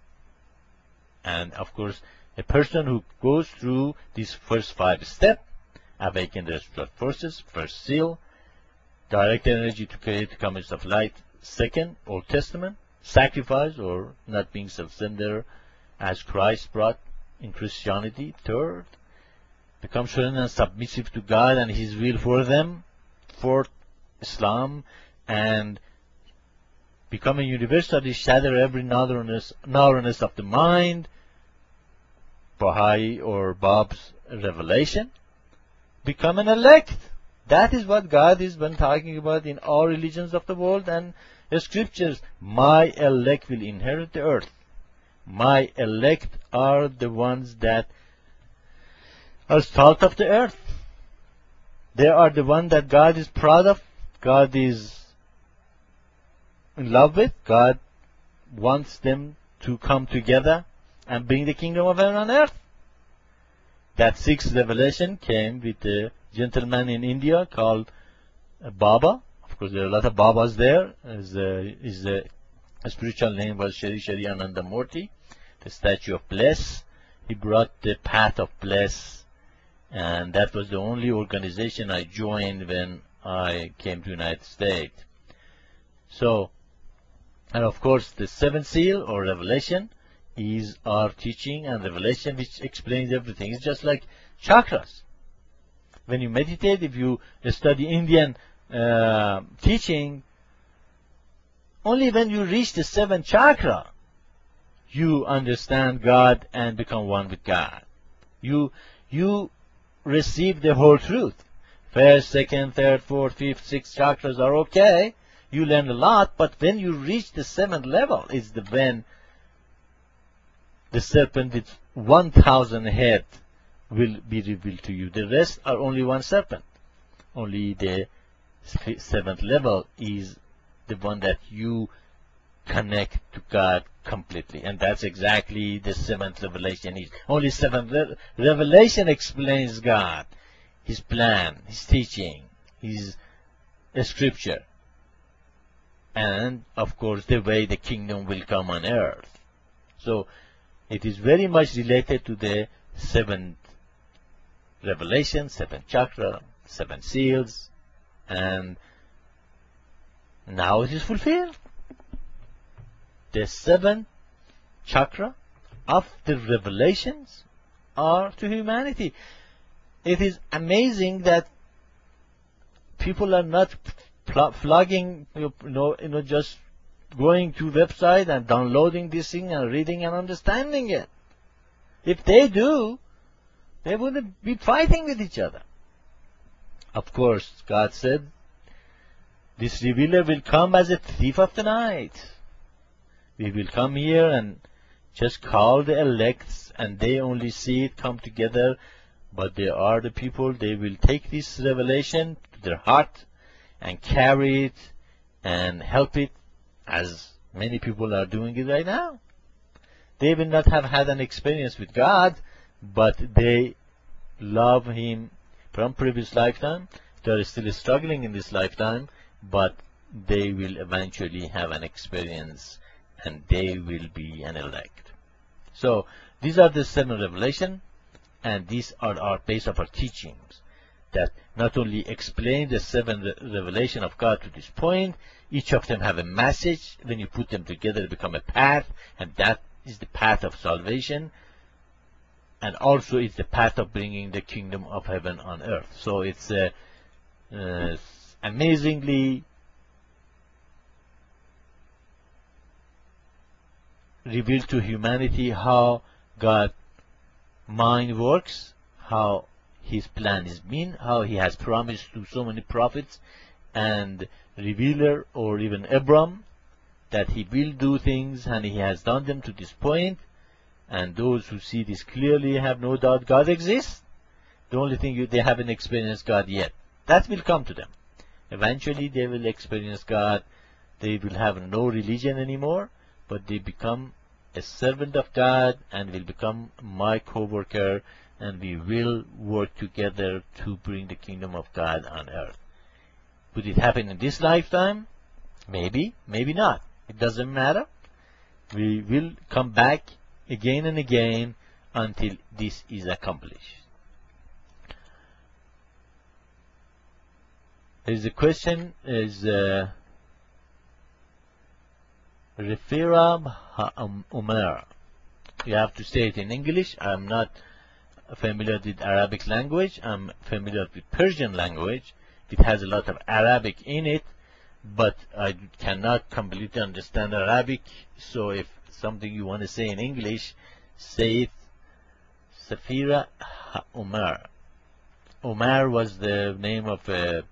And of course, a person who goes through these first 5 steps, awaken the spiritual forces, first seal, direct energy to create the commons of light, second, Old Testament, sacrifice or not being self-centered as Christ brought in Christianity, third, become surrendered and submissive to God and His will for them, fourth, Islam, and become a universalist, shatter every narrowness of the mind, Baha'i or Bab's revelation, become an elect. That is what God has been talking about in all religions of the world and the scriptures. My elect will inherit the earth. My elect are the ones that are salt of the earth. They are the ones that God is proud of. God is in love with. God wants them to come together and bring the kingdom of heaven on earth. That sixth revelation came with a gentleman in India called Baba. Of course, there are a lot of Babas there. His spiritual name was Shri Shri Ananda Murti, the statue of bliss. He brought the path of bliss, and that was the only organization I joined when I came to the United States. So, and of course, the seventh seal or revelation is our teaching and revelation, which explains everything. It's just like chakras. When you meditate, if you study Indian teaching, only when you reach the seventh chakra, you understand God and become one with God. You receive the whole truth. First, second, third, fourth, fifth, sixth chakras are okay. You learn a lot, but when you reach the seventh level, is when the serpent with 1,000 heads will be revealed to you. The rest are only one serpent. Only the seventh level is the one that you connect to God completely. And that's exactly the seventh revelation is. Only seventh revelation explains God, His plan, His teaching, His scripture. And, of course, the way the kingdom will come on earth. So, it is very much related to the seventh revelation, seventh chakra, seven seals, and now it is fulfilled. the 7 chakra of the revelations are to humanity. It is amazing that people are not flogging, just going to website and downloading this thing and reading and understanding it. If they do, they wouldn't be fighting with each other. Of course, God said, this revealer will come as a thief of the night. We will come here and just call the elects, and they only see it come together, but they are the people, they will take this revelation to their heart and carry it and help it, as many people are doing it right now. They will not have had an experience with God, but they love Him from previous lifetime. They are still struggling in this lifetime, but they will eventually have an experience and they will be an elect. So these are the 7 revelations, and these are our base of our teachings, that not only explain the 7 revelation of God to this point, each of them have a message. When you put them together, they become a path, and that is the path of salvation, and also it's the path of bringing the kingdom of heaven on earth. So it's amazingly revealed to humanity how God's mind works, how His plan is been, how He has promised to so many prophets and revealer, or even Abraham, that He will do things, and He has done them to this point. And those who see this clearly have no doubt God exists. The only thing they haven't experienced God yet. That will come to them. Eventually they will experience God. They will have no religion anymore, but they become a servant of God and will become my co-worker, and we will work together to bring the kingdom of God on earth. Would it happen in this lifetime? Maybe, maybe not. It doesn't matter. We will come back again and again until this is accomplished. There is a question, is Rafira Umar. You have to say it in English. I'm not familiar with Arabic language. I'm familiar with Persian language. It has a lot of Arabic in it, but I cannot completely understand Arabic. So if something you want to say in English, say it. Safira Umar. Umar was the name of a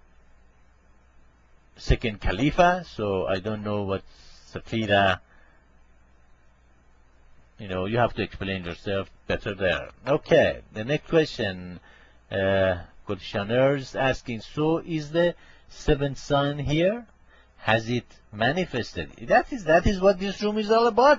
second Khalifa, so I don't know what Safira, you have to explain yourself better there. Okay, the next question, Gulshaner is asking, so is the 7th sign here? Has it manifested? That is what this room is all about.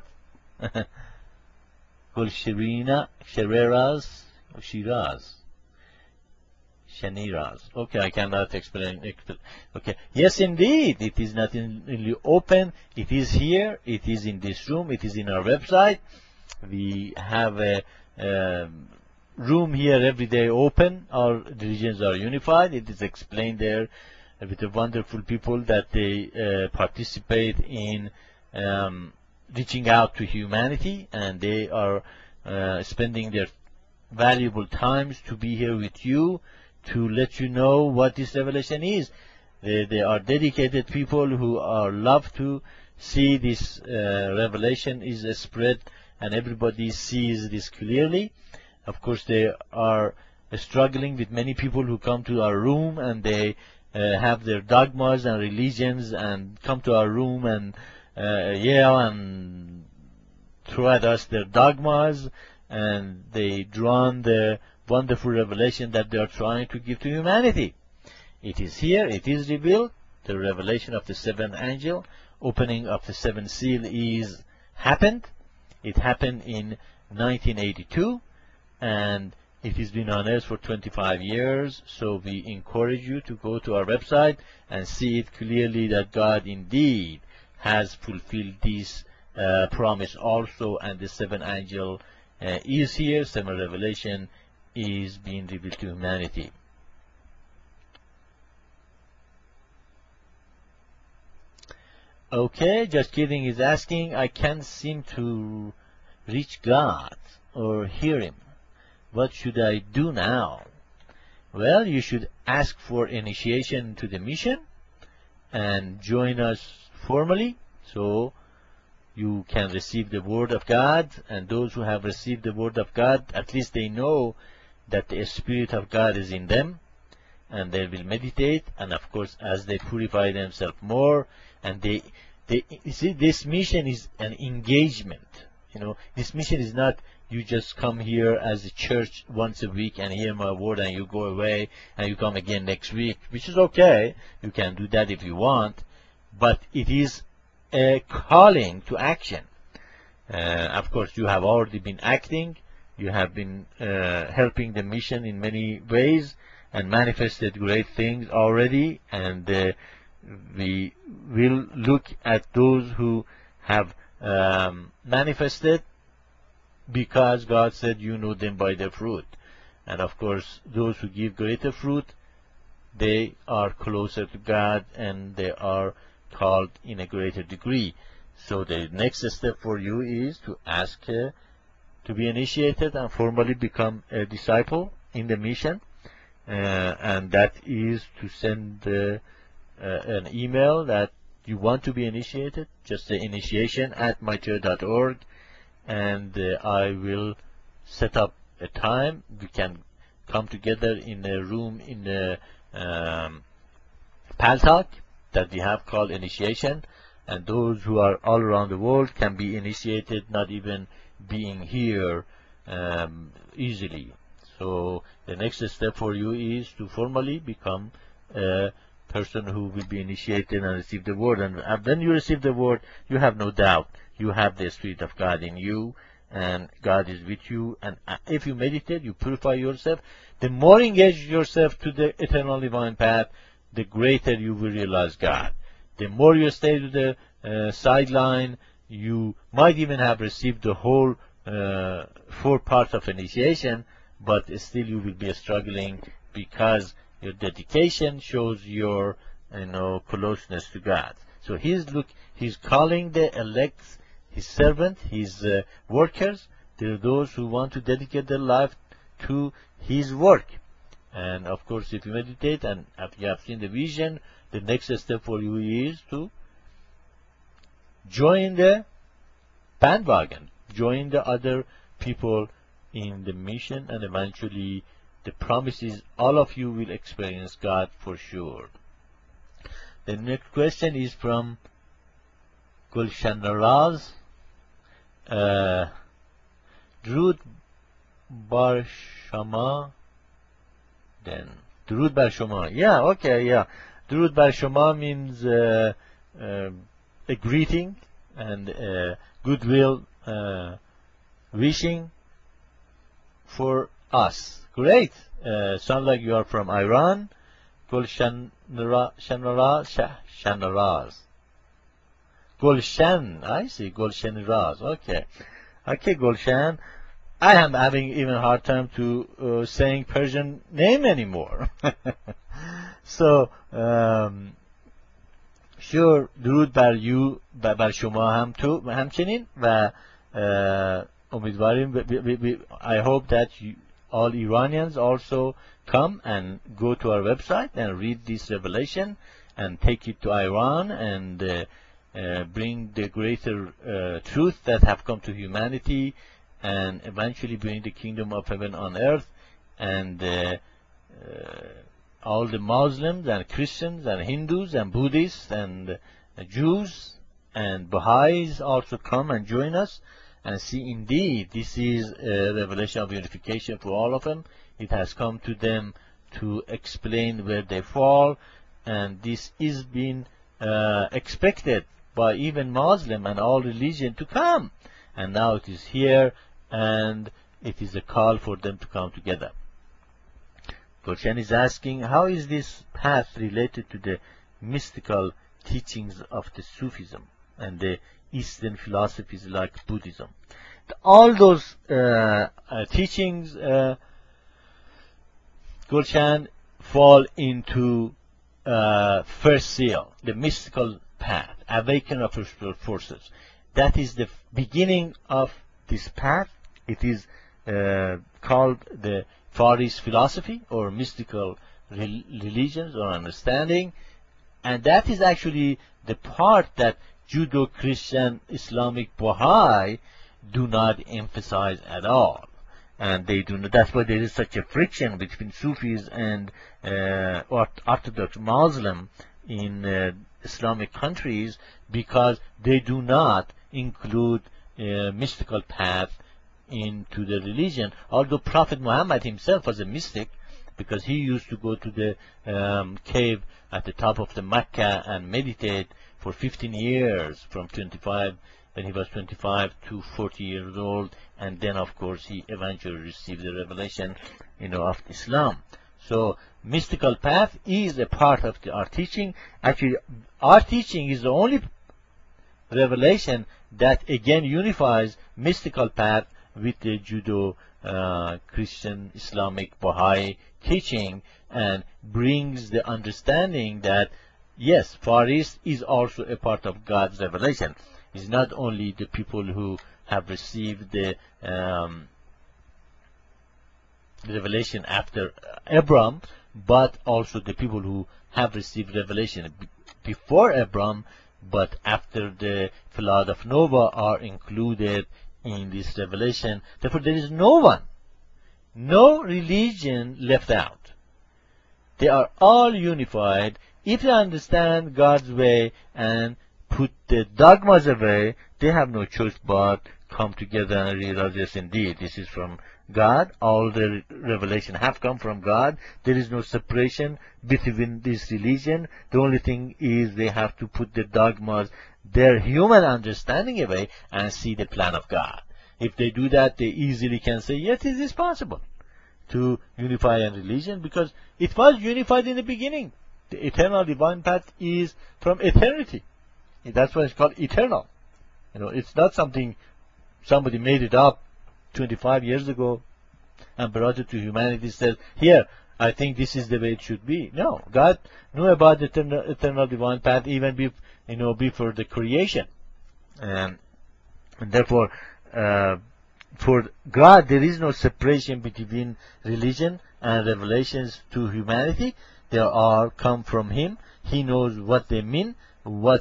Gulshirina, Shiraz. Shaniraz. Okay, I cannot explain. Okay, yes, indeed, it is not only open. It is here. It is in this room. It is in our website. We have a room here every day open. Our religions are unified. It is explained there with the wonderful people that they participate in reaching out to humanity, and they are spending their valuable times to be here with you, to let you know what this revelation is. They are dedicated people who are love to see this revelation is spread and everybody sees this clearly. Of course, they are struggling with many people who come to our room and they have their dogmas and religions and come to our room and yell and throw at us their dogmas, and they drown the wonderful revelation that they are trying to give to humanity. It is here, it is revealed. The revelation of the 7th angel, opening of the 7th seal is happened. It happened in 1982, and it has been on earth for 25 years. So we encourage you to go to our website and see it clearly that God indeed has fulfilled this promise also, and the 7th angel is here. 7th revelation is being revealed to humanity. Okay, just kidding. He's asking, I can't seem to reach God or hear Him. What should I do now? Well, you should ask for initiation to the mission and join us formally, so you can receive the Word of God. And those who have received the Word of God, at least they know that the Spirit of God is in them, and they will meditate. And of course, as they purify themselves more, and you see, this mission is an engagement. This mission is not you just come here as a church once a week and hear my word and you go away and you come again next week, which is okay. You can do that if you want, but it is a calling to action. Of course, you have already been acting. You have been helping the mission in many ways and manifested great things already, and we will look at those who have manifested, because God said, you know them by their fruit. And of course, those who give greater fruit, they are closer to God and they are called in a greater degree. So the next step for you is to ask to be initiated and formally become a disciple in the mission. And that is to send an email that you want to be initiated, just the initiation@mychurch.org, and I will set up a time. We can come together in a room in the Paltalk that we have called initiation, and those who are all around the world can be initiated, not even being here easily. So the next step for you is to formally become a person who will be initiated and receive the word. And when you receive the word, you have no doubt. You have the Spirit of God in you, and God is with you. And if you meditate, you purify yourself. The more engage yourself to the eternal divine path, the greater you will realize God. The more you stay to the sideline, you might even have received the whole 4 parts of initiation, but still you will be struggling, because your dedication shows your closeness to God. So he's calling the elect, his servant, his workers. They're those who want to dedicate their life to his work. And of course, if you meditate and after you have seen the vision, the next step for you is to join the bandwagon, join the other people in the mission, and eventually the promise is all of you will experience God for sure. The next question is from Gulshan Naraz. Durud Bar Shama. Then Durud Bar Shama. Yeah, okay, yeah. Durud Bar Shama means a greeting and goodwill wishing for us. Great. Sounds like you are from Iran. Gulshan Naraz. Gulshan, I see, Gulshan Raz. Okay, Gulshan. I am having even a hard time to saying Persian name anymore. So, sure, درود بر you بر شما هم تو همچنین و امیدواریم. I hope that all Iranians also come and go to our website and read this revelation and take it to Iran and bring the greater truth that have come to humanity, and eventually bring the kingdom of heaven on earth. And all the Muslims and Christians and Hindus and Buddhists and Jews and Baha'is also come and join us and see, indeed, this is a revelation of unification for all of them. It has come to them to explain where they fall, and this is being expected by even Muslim and all religion to come. And now it is here, and it is a call for them to come together. Gulshan is asking, how is this path related to the mystical teachings of the Sufism and the Eastern philosophies like Buddhism? All those teachings, Gulshan, fall into first seal, the mystical path, awakening of spiritual forces. That is the beginning of this path. It is called the Far East philosophy or mystical religions or understanding, and that is actually the part that Judeo-Christian, Islamic, Baha'i do not emphasize at all. And they do not. That's why there is such a friction between Sufis and Orthodox Muslim in Islamic countries, because they do not include mystical path into the religion. Although Prophet Muhammad himself was a mystic, because he used to go to the cave at the top of the Mecca and meditate for 15 years, from 25 when he was 25 to 40 years old, and then of course he eventually received the revelation, of Islam. So mystical path is a part of our teaching. Actually, our teaching is the only revelation that again unifies mystical path with the Judeo-Christian, Islamic, Baha'i teaching, and brings the understanding that yes, Far East is also a part of God's revelation. It's not only the people who have received the revelation after Abraham, but also the people who have received revelation before Abraham, but after the flood of Noah are included in this revelation. Therefore, there is no one, no religion left out. They are all unified. If they understand God's way and put the dogmas away, they have no choice but come together and realize, yes, indeed, this is from God. All the revelation have come from God. There is no separation between this religion. The only thing is they have to put the dogmas, their human understanding away, and see the plan of God. If they do that, they easily can say, yes, it is possible to unify a religion, because it was unified in the beginning. The eternal divine path is from eternity. That's why it's called eternal. It's not something somebody made it up 25 years ago and brought it to humanity, said, here, I think this is the way it should be. No, God knew about the eternal divine path even before the creation. And therefore, for God, there is no separation between religion and revelations to humanity. They all come from Him. He knows what they mean, what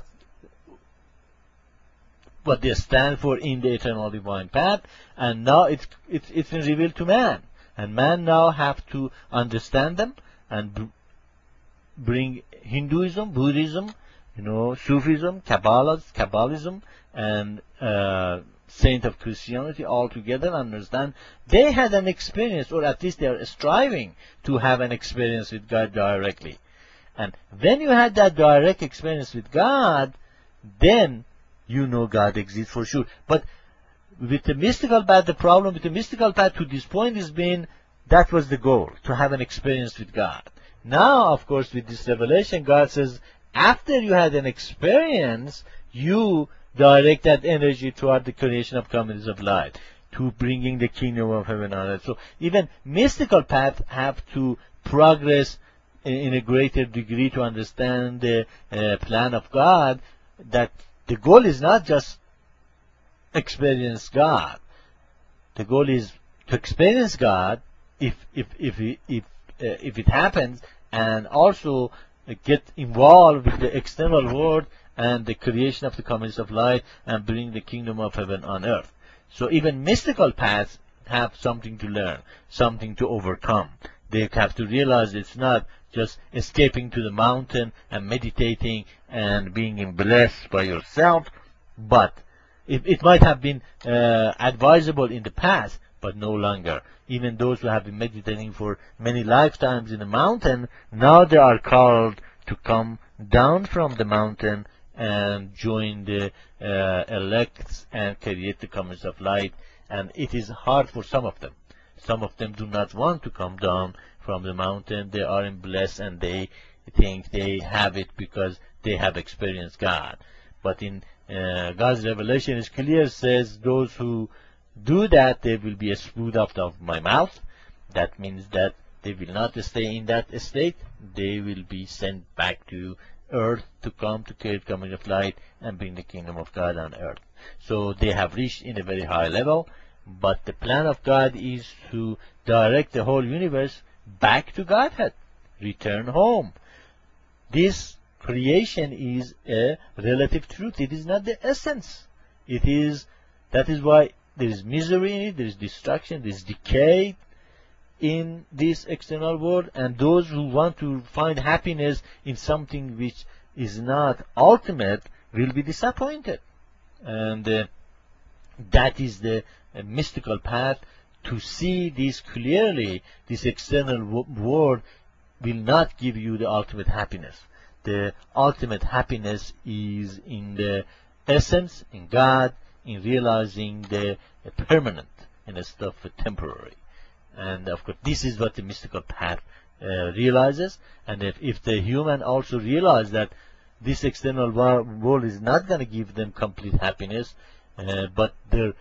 they stand for in the eternal divine path, and now it's been revealed to man, and man now have to understand them and bring Hinduism, Buddhism, Sufism, Kabbalism, and saint of Christianity all together, understand they had an experience, or at least they are striving to have an experience with God directly. And when you had that direct experience with God, then God exists for sure. But with the mystical path, the problem with the mystical path to this point has been that was the goal, to have an experience with God. Now, of course, with this revelation, God says, after you had an experience, you direct that energy toward the creation of communities of light, to bringing the kingdom of heaven on earth. So even mystical paths have to progress in a greater degree to understand the plan of God, that the goal is not just experience God. The goal is to experience God if it happens, and also get involved with the external world and the creation of the communities of light and bring the kingdom of heaven on earth. So even mystical paths have something to learn, something to overcome. They have to realize it's not just escaping to the mountain and meditating and being blessed by yourself, but it might have been advisable in the past, but no longer. Even those who have been meditating for many lifetimes in the mountain, now they are called to come down from the mountain and join the elects and create the communities of light. And it is hard for some of them. Some of them do not want to come down from the mountain. They are blessed and they think they have it because they have experienced God. But in God's revelation is clear, says those who do that, they will be spewed out of my mouth. That means that they will not stay in that state. They will be sent back to earth to come to create community of light and bring the kingdom of God on earth. So they have reached in a very high level, but the plan of God is to direct the whole universe back to Godhead, return home. This creation is a relative truth. It is not the essence. That is why there is misery in it, there is destruction, there is decay in this external world, and those who want to find happiness in something which is not ultimate will be disappointed. And that is the mystical path, to see this clearly. This external world will not give you the ultimate happiness. The ultimate happiness is in the essence, in God, in realizing the permanent instead of temporary. And of course, this is what the mystical path realizes. And if the human also realize that this external world is not going to give them complete happiness, but their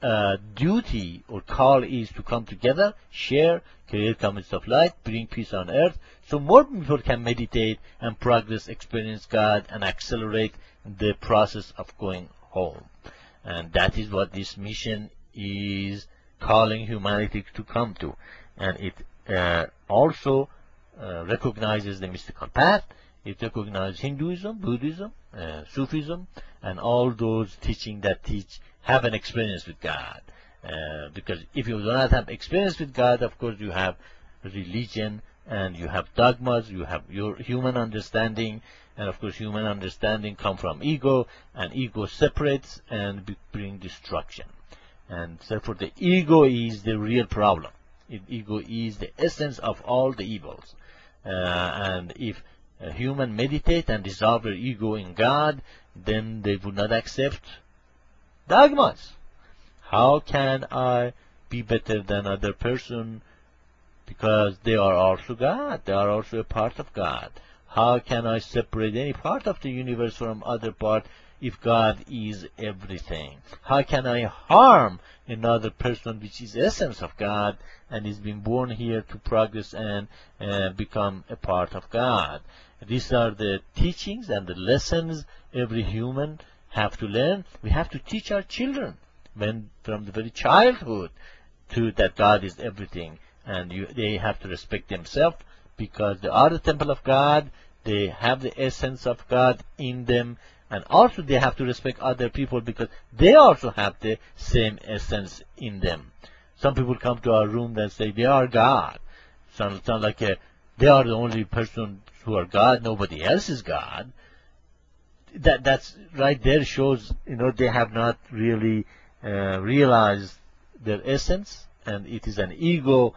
duty or call is to come together, share, create communities of light, bring peace on earth, so more people can meditate and progress, experience God, and accelerate the process of going home. And that is what this mission is calling humanity to come to. And it also recognizes the mystical path. It recognizes Hinduism, Buddhism, Sufism, and all those teachings that have an experience with God. Because if you do not have experience with God, of course you have religion, and you have dogmas, you have your human understanding, and of course human understanding comes from ego, and ego separates and bring destruction. And therefore the ego is the real problem. Ego is the essence of all the evils. And if a human meditate and dissolve their ego in God, then they would not accept dogmas. How can I be better than other person? Because they are also God. They are also a part of God. How can I separate any part of the universe from other part if God is everything? How can I harm another person which is the essence of God and is being born here to progress and become a part of God? These are the teachings and the lessons every human have to learn. We have to teach our children from the very childhood that God is everything, and they have to respect themselves because they are the temple of God. They have the essence of God in them, and also they have to respect other people because they also have the same essence in them. Some people come to our room and say they are God. Sound like they are the only person who are God. Nobody else is God. That's right there shows they have not really realized their essence, and it is an ego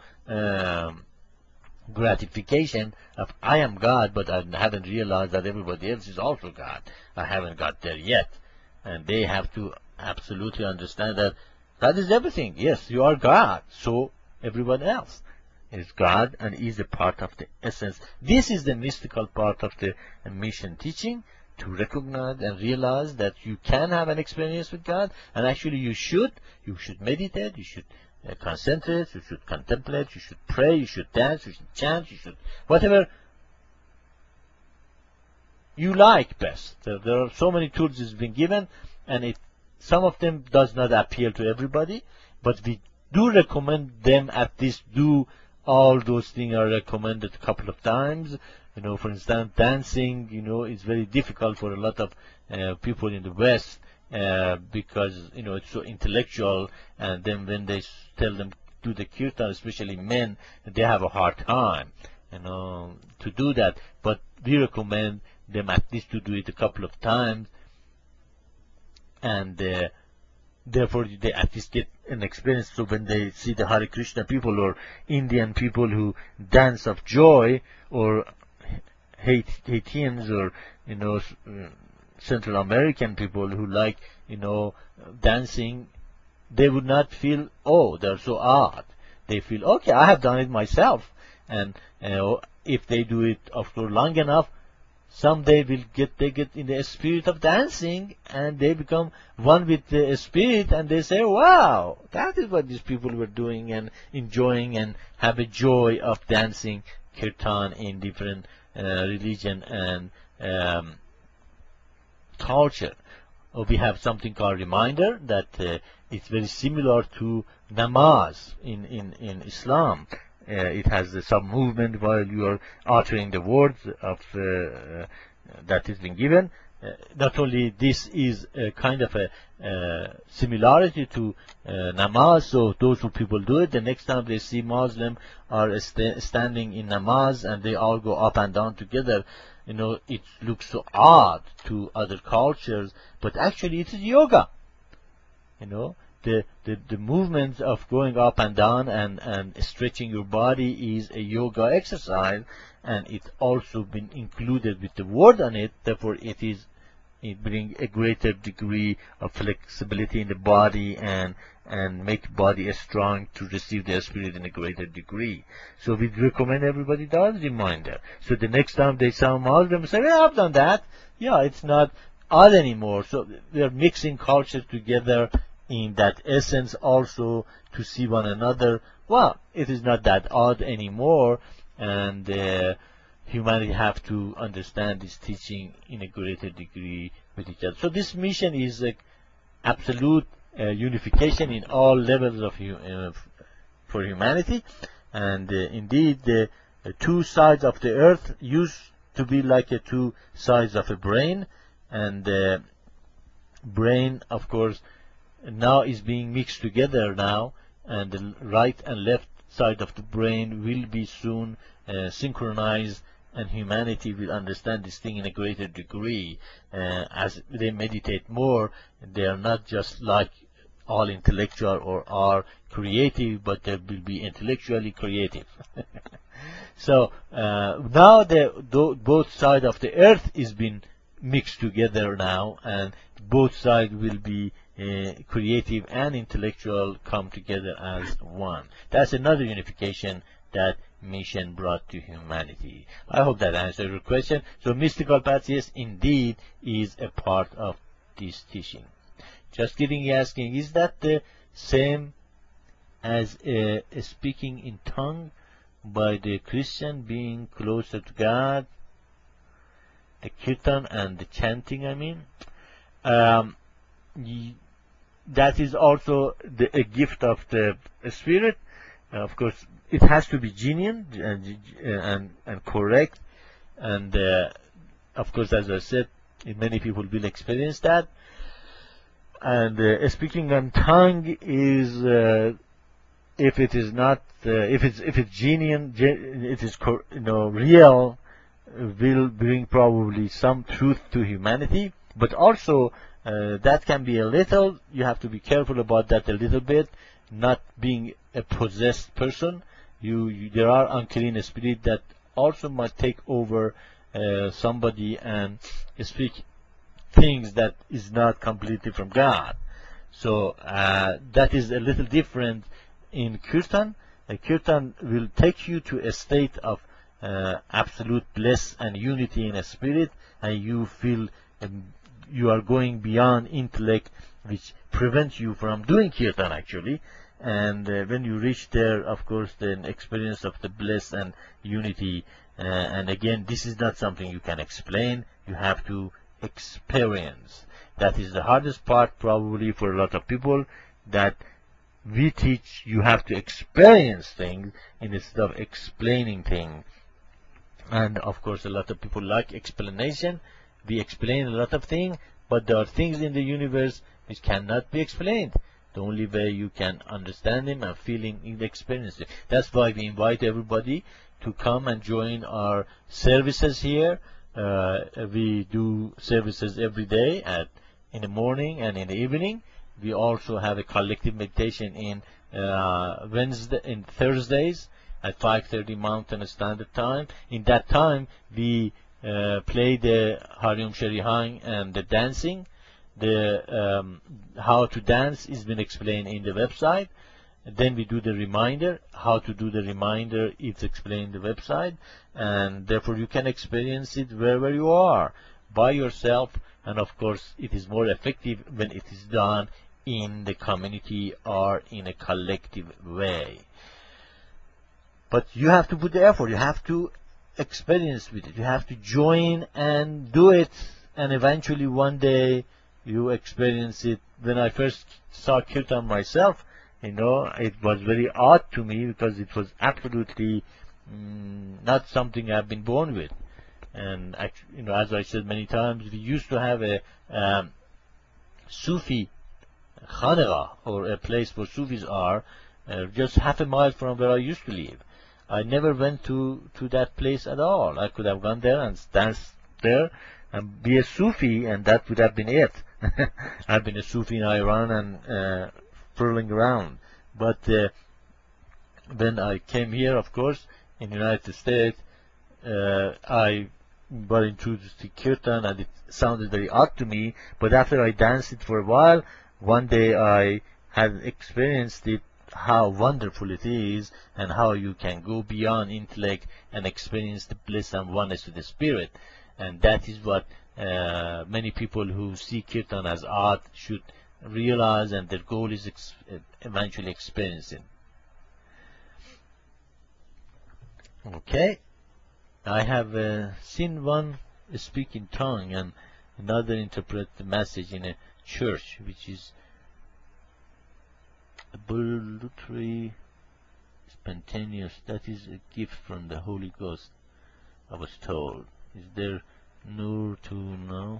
gratification of I am God, but I haven't realized that everybody else is also God. I haven't got there yet. And they have to absolutely understand that God is everything. Yes, you are God, so everyone else is God and is a part of the essence. This is the mystical part of the mission teaching, to recognize and realize that you can have an experience with God, and actually you should meditate, you should concentrate, you should contemplate, you should pray, you should dance, you should chant, you should whatever you like best. There are so many tools that's been given, and some of them does not appeal to everybody, but we do recommend them. At least do all those things are recommended a couple of times. For instance, dancing, is very difficult for a lot of people in the West because, it's so intellectual, and then when they tell them do the kirtan, especially men, they have a hard time, to do that. But we recommend them at least to do it a couple of times, and therefore they at least get an experience. So when they see the Hare Krishna people or Indian people who dance of joy, or Haitians, or Central American people who like dancing, they would not feel they're so odd. They feel okay, I have done it myself, and if they do it after long enough, someday they get in the spirit of dancing, and they become one with the spirit, and they say, wow, that is what these people were doing and enjoying, and have a joy of dancing kirtan in different religion and culture. We have something called reminder that it's very similar to namaz in Islam. It has some movement while you are uttering the words of that has been given. Not only this is a kind of a similarity to namaz, so those who people do it, the next time they see Muslim are standing in namaz and they all go up and down together, you know, it looks so odd to other cultures, but actually it is yoga. You know, the movements of going up and down and stretching your body is a yoga exercise, and it's also been included with the word on it. Therefore, it brings a greater degree of flexibility in the body and make the body strong to receive the spirit in a greater degree. So we recommend everybody does reminder. So the next time they saw Muslims say, "Yeah, I've done that." Yeah, it's not odd anymore. So we are mixing cultures together in that essence also to see one another. Well, it is not that odd anymore, and humanity have to understand this teaching in a greater degree with each other. So this mission is absolute unification in all levels of for humanity, and indeed the two sides of the earth used to be like two sides of a brain, and the brain, of course, now is being mixed together now, and the right and left side of the brain will be soon synchronized, and humanity will understand this thing in a greater degree. As they meditate more, they are not just like all intellectual or are creative, but they will be intellectually creative. So now both sides of the earth is being mixed together now, and both sides will be creative and intellectual come together as one. That's another unification that mission brought to humanity. I hope that answered your question. So mystical paths, yes, indeed, is a part of this teaching. Just kidding, asking, is that the same as speaking in tongue by the Christian being closer to God? The kirtan and the chanting, I mean. That is also a gift of the Spirit. Of course, it has to be genuine and correct. And of course, as I said, many people will experience that. And speaking in tongue is, if it is not, if it's genuine, it is real, will bring probably some truth to humanity. But also, that can be a little. You have to be careful about that a little bit. Not being a possessed person. There are unclean spirits that also might take over somebody and speak things that is not completely from God. So that is a little different in kirtan. Kirtan will take you to a state of absolute bliss and unity in a spirit, and you feel you are going beyond intellect, which prevents you from doing kirtan actually. And when you reach there, of course, the experience of the bliss and unity. And again, this is not something you can explain. You have to experience. That is the hardest part probably for a lot of people, that we teach you have to experience things instead of explaining things. And of course, a lot of people like explanation. We explain a lot of things, but there are things in the universe which cannot be explained. The only way you can understand them and feeling in the experience. That's why we invite everybody to come and join our services here. We do services every day in the morning and in the evening. We also have a collective meditation in Thursdays at 5:30 Mountain Standard Time. In that time, we play the Hariom Sharihang and the dancing. The how to dance is been explained in the website. Then we do the reminder. How to do the reminder is explained in the website, and therefore you can experience it wherever you are by yourself. And of course, it is more effective when it is done in the community or in a collective way. But you have to put the effort. You have to experience with it. You have to join and do it, and eventually one day you experience it. When I first saw kirtan myself, it was very odd to me because it was absolutely not something I've been born with. And as I said many times, we used to have a Sufi Khanega, or a place where Sufis are, just half a mile from where I used to live. I never went to that place at all. I could have gone there and danced there and be a Sufi, and that would have been it. I've been a Sufi in Iran and whirling around. But when I came here, of course, in the United States, I got introduced to kirtan, and it sounded very odd to me. But after I danced it for a while, one day I had experienced it, how wonderful it is, and how you can go beyond intellect and experience the bliss and oneness with the spirit. And that is what many people who see kirtan as art should realize, and their goal is eventually experiencing. Okay, I have seen one speak in tongue and another interpret the message in a church, which is voluntary, spontaneous. That is a gift from the Holy Ghost, I was told. Is there nur to know?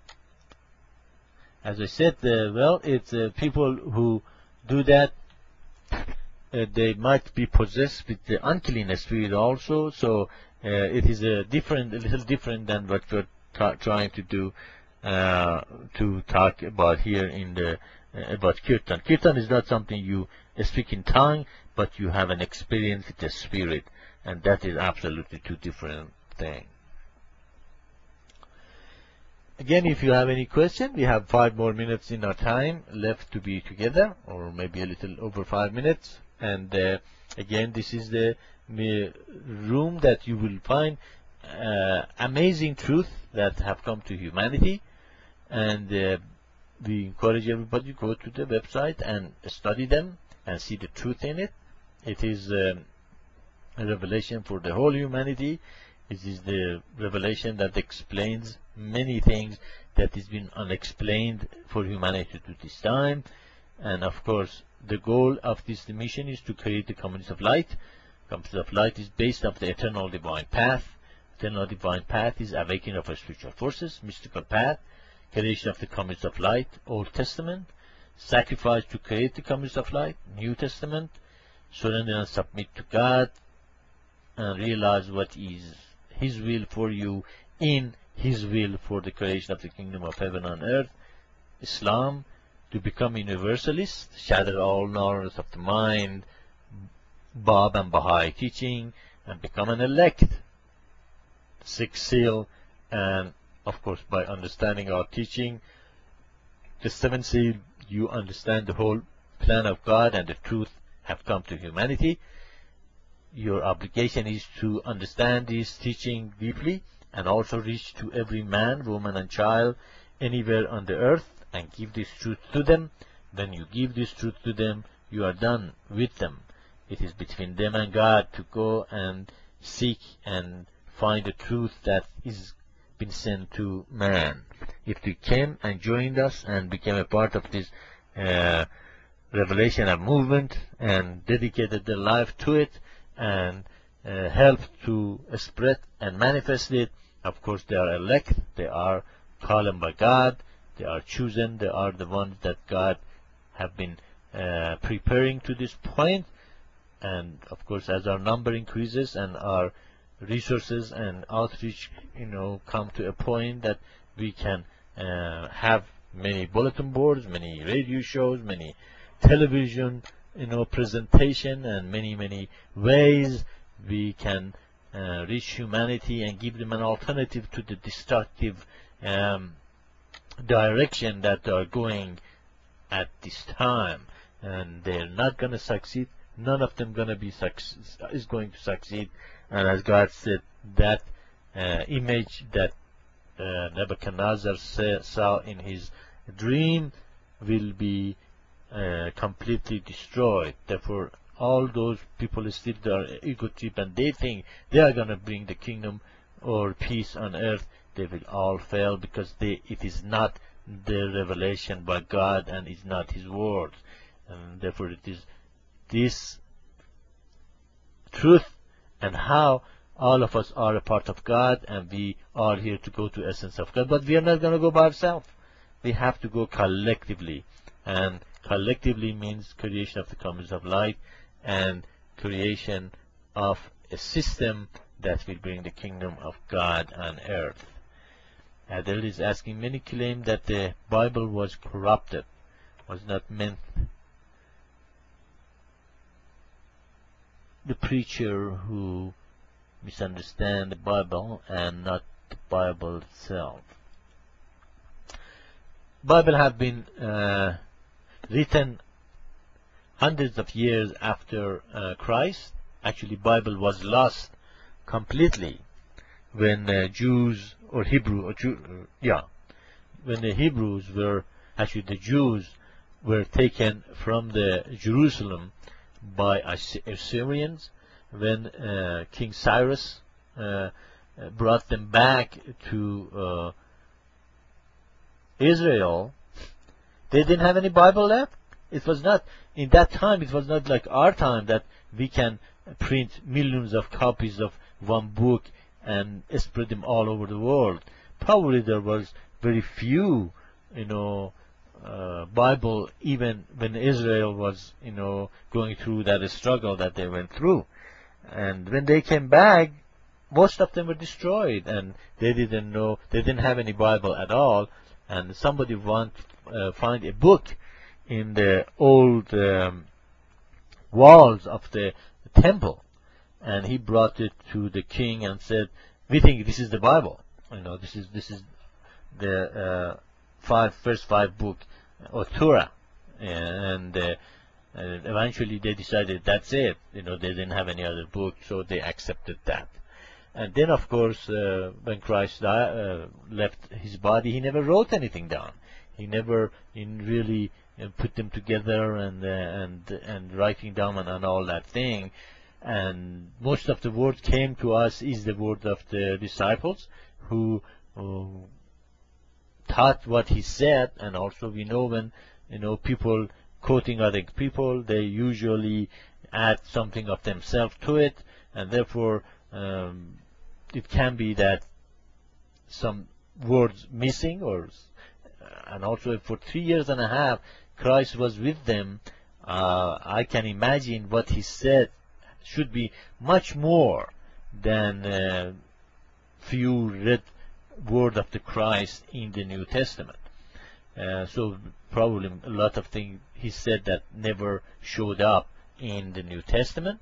As I said, well, it's people who do that. They might be possessed with the unclean spirit also. So it is a little different than what we're trying to do to talk about here in the about kirtan. Kirtan is not something you speak in tongue, but you have an experience with the spirit, and that is absolutely two different things. Again, if you have any question, we have 5 more minutes in our time left to be together, or maybe a little over 5 minutes. And again, this is the room that you will find amazing truth that have come to humanity, and we encourage everybody to go to the website and study them and see the truth in it. It is a revelation for the whole humanity. It is the revelation that explains many things that has been unexplained for humanity to this time. And of course, the goal of this mission is to create the community of light. Community of light is based on the eternal divine path. Eternal divine path is awakening of our spiritual forces, mystical path, creation of the community of light, Old Testament, sacrifice to create the community of light, New Testament, surrender and submit to God, and realize what is His will for you in His will for the creation of the kingdom of heaven and earth, Islam, to become universalist, shatter all knowledge of the mind, Bab and Baha'i teaching, and become an elect, sixth seal, and of course by understanding our teaching, the seventh seal, you understand the whole plan of God and the truth have come to humanity. Your obligation is to understand this teaching deeply and also reach to every man, woman and child anywhere on the earth and give this truth to them. When you give this truth to them, you are done with them. It is between them and God to go and seek and find the truth that is been sent to man. If they came and joined us and became a part of this revelation and movement and dedicated their life to it and helped to spread and manifest it, of course they are elect, they are called by God, they are chosen, they are the ones that God have been preparing to this point. And of course, as our number increases and our resources and outreach, come to a point that we can have many bulletin boards, many radio shows, many television, presentation, and many ways we can reach humanity and give them an alternative to the destructive direction that they are going at this time. And they're not going to succeed. None of them is going to succeed. And as God said, that image that Nebuchadnezzar saw in his dream will be completely destroyed. Therefore, all those people still their ego trip and they think they are going to bring the kingdom or peace on earth, they will all fail because it is not the revelation by God and is not His words. And therefore it is this truth and how all of us are a part of God and we are here to go to essence of God. But we are not going to go by ourselves. We have to go collectively. And collectively means creation of the commons of light and creation of a system that will bring the kingdom of God on earth. Adel is asking, many claim that the Bible was corrupted, was not meant the preacher who misunderstand the Bible and not the Bible itself. Bible have been written hundreds of years after Christ. Actually, Bible was lost completely when Jews or Hebrew or when the Hebrews were actually the Jews were taken from the Jerusalem by Assyrians when King Cyrus brought them back to Israel. They didn't have any Bible left. It was not, in that time, it was not like our time that we can print millions of copies of one book and spread them all over the world. Probably there was very few, Bible, even when Israel was, going through that struggle that they went through. And when they came back, most of them were destroyed, and they didn't have any Bible at all. And somebody find a book in the old walls of the temple, and he brought it to the king and said, "We think this is the Bible. This is the first five book or Torah." And eventually they decided that's it. They didn't have any other book, so they accepted that. And then, of course, when Christ left his body, he never wrote anything down. He never really put them together and writing down and all that thing. And most of the word came to us is the word of the disciples who taught what he said. And also we know when people quoting other people, they usually add something of themselves to it, and therefore it can be that some words missing, and also for 3 years and a half Christ was with them. I can imagine what he said should be much more than few read word of the Christ in the New Testament. So probably a lot of things he said that never showed up in the New Testament.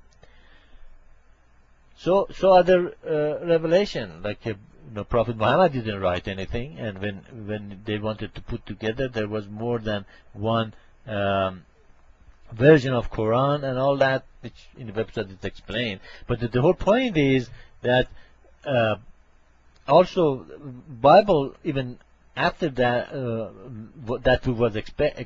So other revelation, like Prophet Muhammad didn't write anything, and when they wanted to put together, there was more than one version of Quran and all that, which in the website is explained. But the whole point is that also Bible, even after that, that was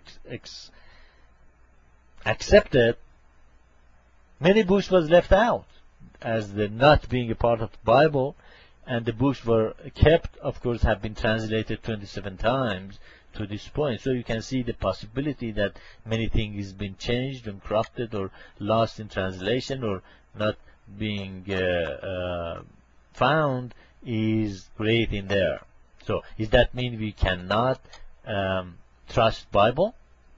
accepted, many books was left out as the not being a part of the Bible, and the books were kept, of course, have been translated 27 times to this point. So you can see the possibility that many things has been changed and corrupted or lost in translation or not being found is great in there. So does that mean we cannot trust Bible?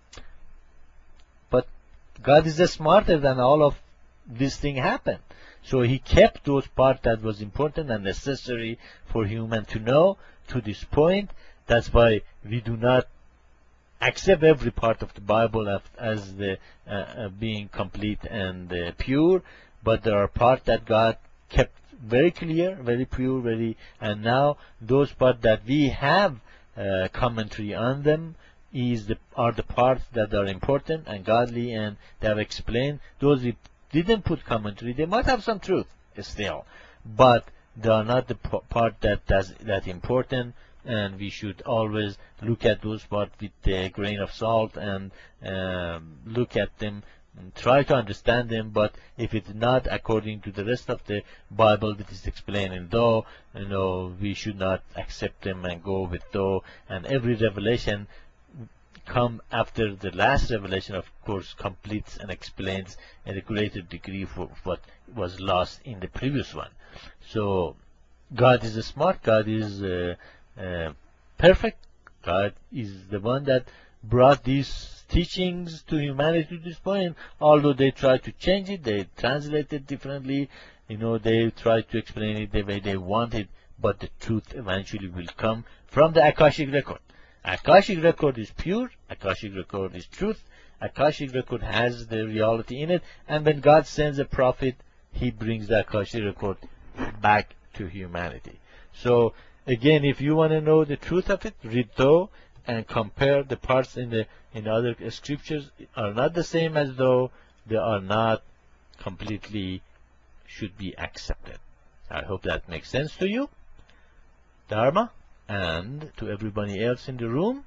But God is smarter than all of this thing happened. So he kept those parts that was important and necessary for human to know to this point. That's why we do not accept every part of the Bible as the being complete and pure, but there are parts that God kept very clear, very pure, and now those parts that we have commentary on them are the parts that are important and godly, and they have explained. Those we didn't put commentary, they might have some truth still, but they are not the part that important, and we should always look at those parts with a grain of salt and look at them and try to understand them, but if it's not according to the rest of the Bible that is explaining though, we should not accept them and go with though, and every revelation come after the last revelation, of course, completes and explains in a greater degree for what was lost in the previous one. So God is smart, God is perfect, God is the one that brought these teachings to humanity to this point. Although they tried to change it, they translate it differently, they tried to explain it the way they wanted, but the truth eventually will come from the Akashic record. Akashic record is pure, Akashic record is truth, Akashic record has the reality in it, and when God sends a prophet, he brings the Akashic record back to humanity. So again, if you want to know the truth of it, read though and compare the parts in other scriptures are not the same as though, they are not completely should be accepted. I hope that makes sense to you. Dharma. And to everybody else in the room,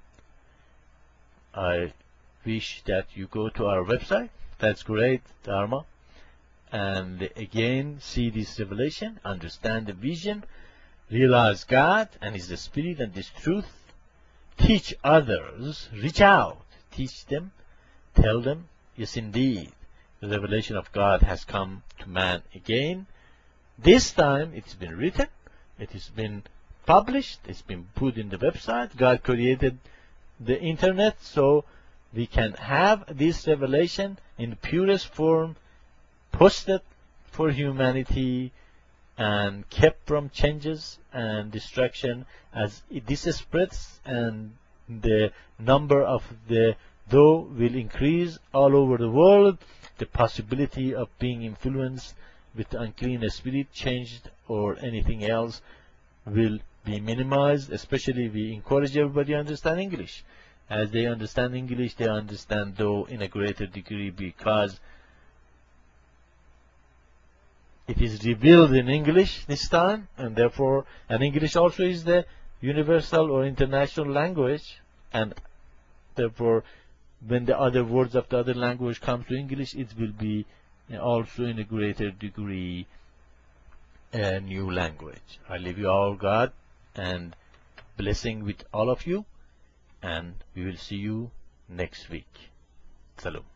I wish that you go to our website. That's great, Dharma. And again, see this revelation, understand the vision, realize God and He's the Spirit and this truth. Teach others, reach out, teach them, tell them, yes indeed, the revelation of God has come to man again. This time it's been written, it has been published, it's been put in the website. God created the internet so we can have this revelation in purest form posted for humanity and kept from changes and distraction. As this spreads and the number of the though will increase all over the world, the possibility of being influenced with the unclean spirit, changed or anything else will be minimized. Especially we encourage everybody to understand English. As they understand English, they understand though in a greater degree, because it is revealed in English this time, and therefore, and English also is the universal or international language, and therefore when the other words of the other language come to English, it will be also in a greater degree a new language. I leave you all God and blessing with all of you, and we will see you next week. Salam.